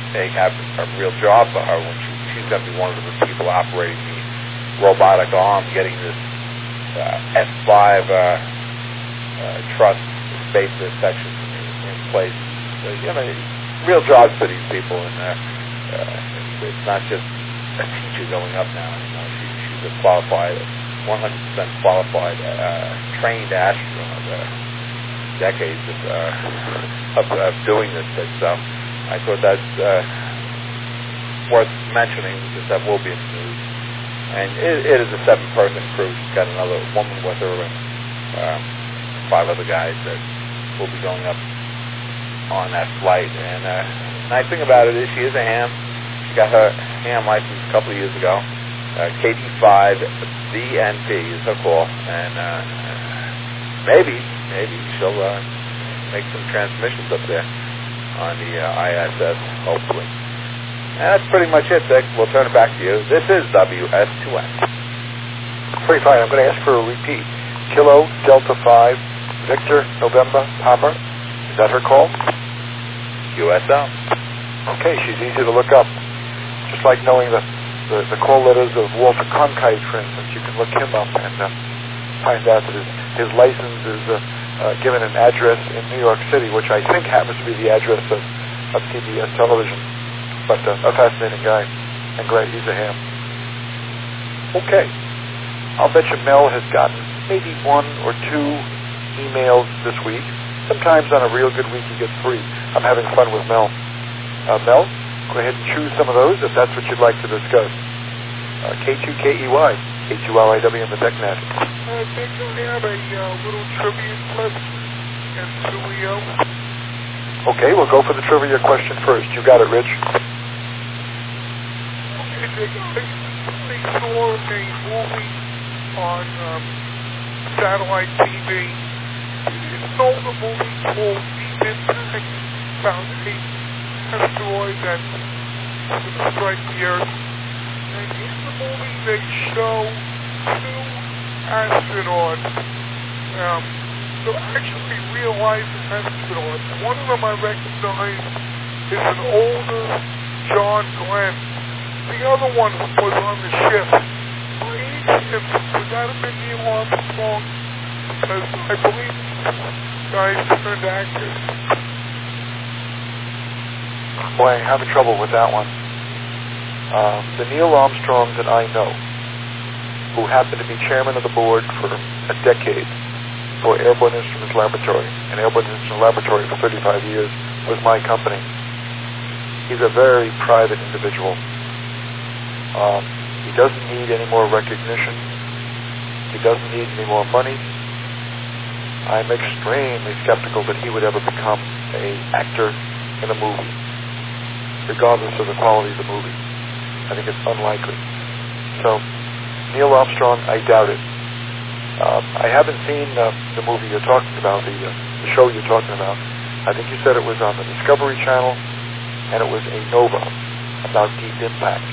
[SPEAKER 5] may have a real job for her when she, she's going to be one of the people operating the robotic arm, getting this uh, S five uh, uh, trust space section in, in place. So, you know, real jobs for these people, and uh, uh, it's not just a teacher going up now anymore. She, she's a qualified, one hundred percent qualified, uh, trained astronaut. Uh, decades of, uh, of, of doing this. But, um, I thought that's uh, worth mentioning because that will be in the news. And it, it is a seven-person crew. She's got another woman with her and um, five other guys that will be going up on that flight. And uh, the nice thing about it is she is a ham. She got her ham license a couple of years ago. Uh, K D five V N P is her call. And uh, maybe, maybe she'll uh, make some transmissions up there on the uh, I S S, hopefully. And that's pretty much it, Dick. We'll turn it back to you. This is W S two N.
[SPEAKER 2] Pretty fine. I'm going to ask for a repeat. Kilo, Delta five, Victor, November, Papa. Is that her call?
[SPEAKER 5] U S L.
[SPEAKER 2] Okay, she's easy to look up. Just like knowing the, the, the call letters of Walter Cronkite, for instance. You can look him up and uh, find out that his, his license is uh, uh, given an address in New York City, which I think happens to be the address of, of C B S television. But uh, a fascinating guy, and great, he's a ham. Okay, I'll bet you Mel has gotten maybe one or two emails this week. Sometimes on a real good week you get three. I'm having fun with Mel. Uh, Mel, go ahead and choose some of those if that's what you'd like to discuss. Uh, K two K E Y, K two R I W in the TechNet.
[SPEAKER 6] I think I have a uh, little trivia question and Tulio.
[SPEAKER 2] Okay, we'll go for the trivia question first. You got it, Rich.
[SPEAKER 6] I think I saw a movie on um, satellite T V. It's an older movie called Deep Impact, about eight asteroids that strike the Earth. And in the movie they show two astronauts. Um, they're actually real-life astronauts. One of them I recognize is an older John Glenn. The other one was on the ship. By any chance, would that have been Neil Armstrong? Because I believe these guys turned actors.
[SPEAKER 2] Boy, I'm having trouble with that one. Uh, the Neil Armstrong that I know, who happened to be chairman of the board for a decade for Airborne Instruments Laboratory, and Airborne Instruments Laboratory for thirty-five years was my company. He's a very private individual. Um, he doesn't need any more recognition. He doesn't need any more money. I'm extremely skeptical that he would ever become an actor in a movie, regardless of the quality of the movie. I think it's unlikely. So, Neil Armstrong, I doubt it. Um, I haven't seen uh, the movie you're talking about, the, uh, the show you're talking about. I think you said it was on the Discovery Channel, and it was a Nova about Deep Impact.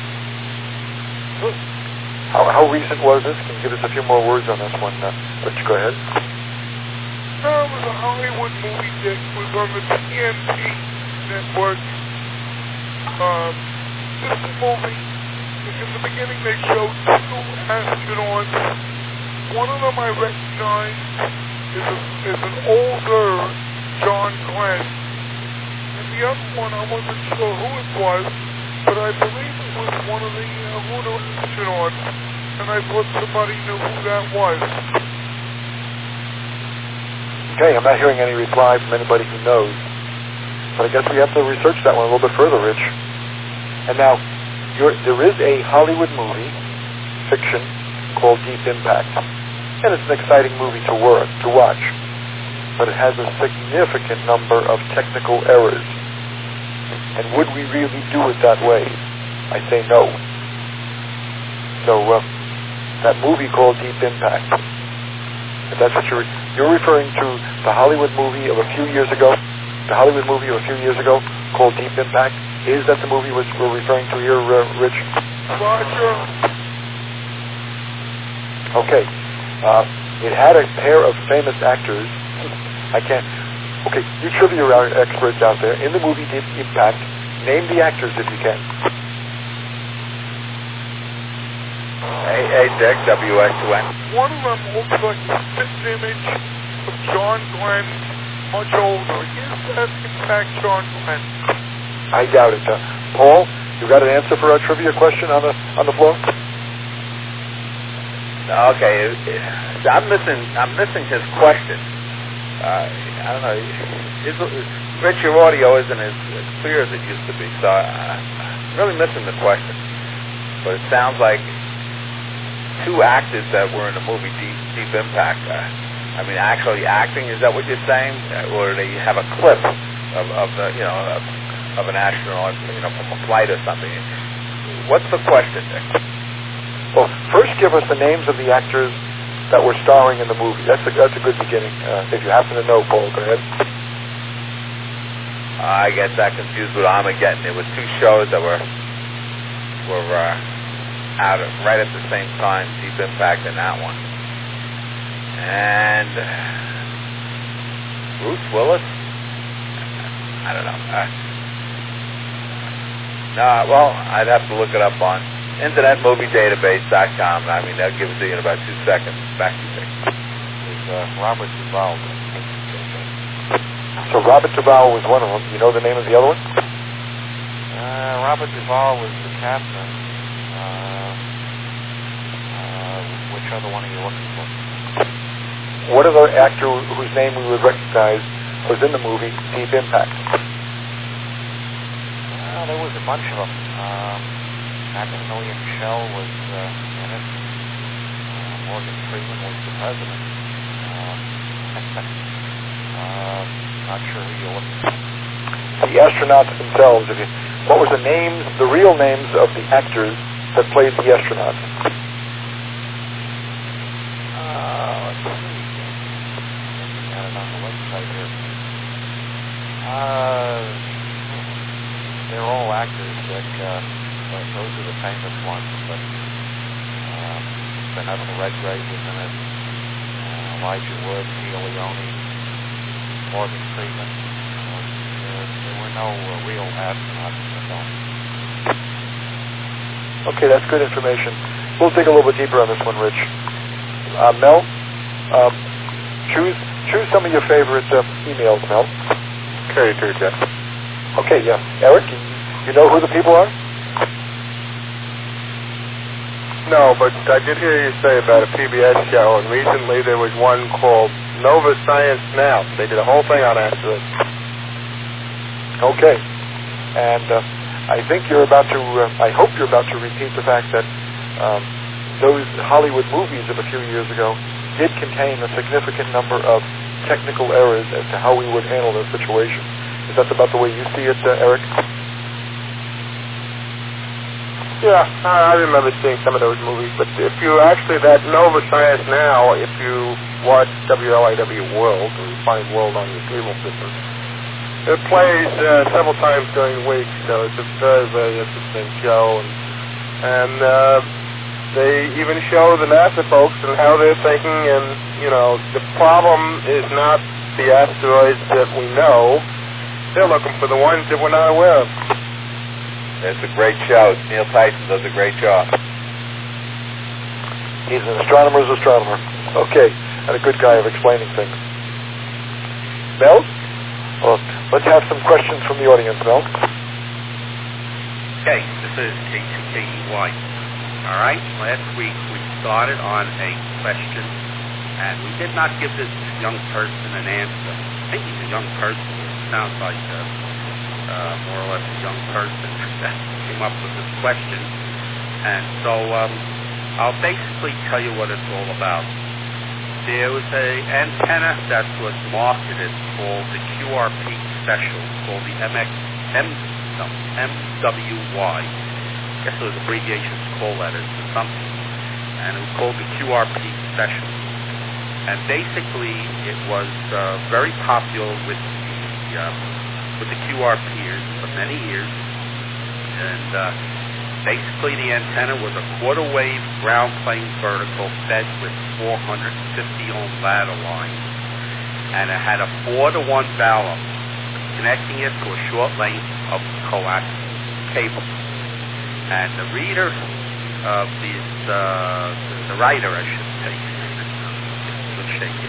[SPEAKER 2] How, how recent was this? Can you give us a few more words on this one? Uh, Rich, go ahead.
[SPEAKER 6] No, it was a Hollywood movie that was on the T N T network. Um, this movie, in the beginning they showed two astronauts. One of them I recognize is, a, is an older John Glenn. And the other one, I wasn't sure who it was, but I believe it was one of the uh, lunar astronauts. And I thought somebody knew who that was.
[SPEAKER 2] Okay, I'm not hearing any reply from anybody who knows. But I guess we have to research that one a little bit further, Rich. And now, you're, there is a Hollywood movie, fiction, called Deep Impact. And it's an exciting movie to work, to watch. But it has a significant number of technical errors. And would we really do it that way? I say no. So, uh, that movie called Deep Impact, if that's what you're, you're referring to the Hollywood movie of a few years ago, the Hollywood movie of a few years ago called Deep Impact, is that the movie which we're referring to here, uh, Rich?
[SPEAKER 6] Roger.
[SPEAKER 2] Okay. Uh, it had a pair of famous actors. I can't... Okay, you trivia experts out there, in the movie Deep Impact, Name the actors if you can.
[SPEAKER 5] Hey, hey, Dick, W S two N.
[SPEAKER 6] One of them looks like a spitting image of John Glenn, much older. Is that in fact John Glenn?
[SPEAKER 2] I doubt it. Uh, Paul, you got an answer for our trivia question on the on the floor?
[SPEAKER 5] Okay, I'm missing. I'm missing his question. Uh, I don't know. His, Rich, your audio isn't as, as clear as it used to be, so I, I'm really missing the question. But it sounds like two actors that were in the movie Deep, Deep Impact. Uh, I mean, actually acting. Is that what you're saying, or they have a clip of, of the, you know, of, of an astronaut, you know, from a flight or something? What's the question, Dick?
[SPEAKER 2] Well, first give us the names of the actors that were starring in the movie. That's a, that's a good beginning. Uh, if you happen to know, Paul, go ahead.
[SPEAKER 5] Uh, I get that confused with Armageddon. There were two shows that were were uh, out at, right at the same time, Deep Impact and that one. And Bruce Willis? I don't know. Uh, no, well, I'd have to look it up on internet movie database dot com. I mean, they'll give it to you in about two seconds. Back to you, Dick.
[SPEAKER 3] It was uh, Robert Duvall.
[SPEAKER 2] So Robert Duvall was one of them. You know the name of the other one?
[SPEAKER 3] Uh, Robert Duvall was the captain. Uh, uh, which other one are you looking for?
[SPEAKER 2] What other actor whose name we would recognize was in the movie Deep Impact?
[SPEAKER 3] Uh, there was a bunch of them. Um, Maximilian Schell was uh, in it. Uh, Morgan Freeman was the president. Um, uh, not sure who you're looking for.
[SPEAKER 2] The astronauts themselves. If you, what was the names, the real names of the actors that played the astronauts?
[SPEAKER 3] Uh, let's see. Looking at it on the website here. Uh, they're all actors, Dick. Uh, But those are the famous ones, but uh, Vanessa Redgrave was in it, uh, Elijah Wood, Tia Leone, Morgan Freeman. Uh, there, there were no uh, real astronauts in the film.
[SPEAKER 2] Okay, that's good information. We'll dig a little bit deeper on this one, Rich. Uh, Mel, um, choose choose some of your favorite uh, emails, Mel.
[SPEAKER 3] Okay, dear Jeff.
[SPEAKER 2] Okay, yeah. Eric, you, you know who the people are?
[SPEAKER 9] No, but I did hear you say about a P B S show, and recently there was one called Nova Science Now. They did a whole thing on asteroids.
[SPEAKER 2] Okay. And uh, I think you're about to, uh, I hope you're about to repeat the fact that um, those Hollywood movies of a few years ago did contain a significant number of technical errors as to how we would handle the situation. Is that about the way you see it, uh, Eric?
[SPEAKER 9] Yeah, I remember seeing some of those movies, but if you actually, that Nova Science Now, if you watch W L I W World, or you find World on your cable system, it plays uh, several times during the week, so it's a very, very interesting show, and, and uh, they even show the NASA folks and how they're thinking, and, you know, the problem is not the asteroids that we know, they're looking for the ones that we're not aware of.
[SPEAKER 5] It's a great show. Neil Tyson does a great job.
[SPEAKER 2] He's an astronomer's astronomer. Okay, and a good guy of explaining things. Mel? Well, let's have some questions from the audience, Mel.
[SPEAKER 1] Okay, this is K two K E Y. All right, last week we started on a question, and we did not give this young person an answer. I think he's a young person. It sounds like uh, uh, more or less a young person that came up with this question. And so um, I'll basically tell you what it's all about. There was a antenna that was marketed called the Q R P Special, called the M X, M, no, M W Y. I guess it was abbreviations, call letters or something. And it was called the Q R P Special. And basically it was uh, very popular with the, uh, with the Q R Pers for many years. And uh, basically the antenna was a quarter wave ground plane vertical fed with four hundred fifty ohm ladder lines. And it had a four to one balance connecting it to a short length of coax cable. And the reader of these, uh, the writer, I should say, good shape.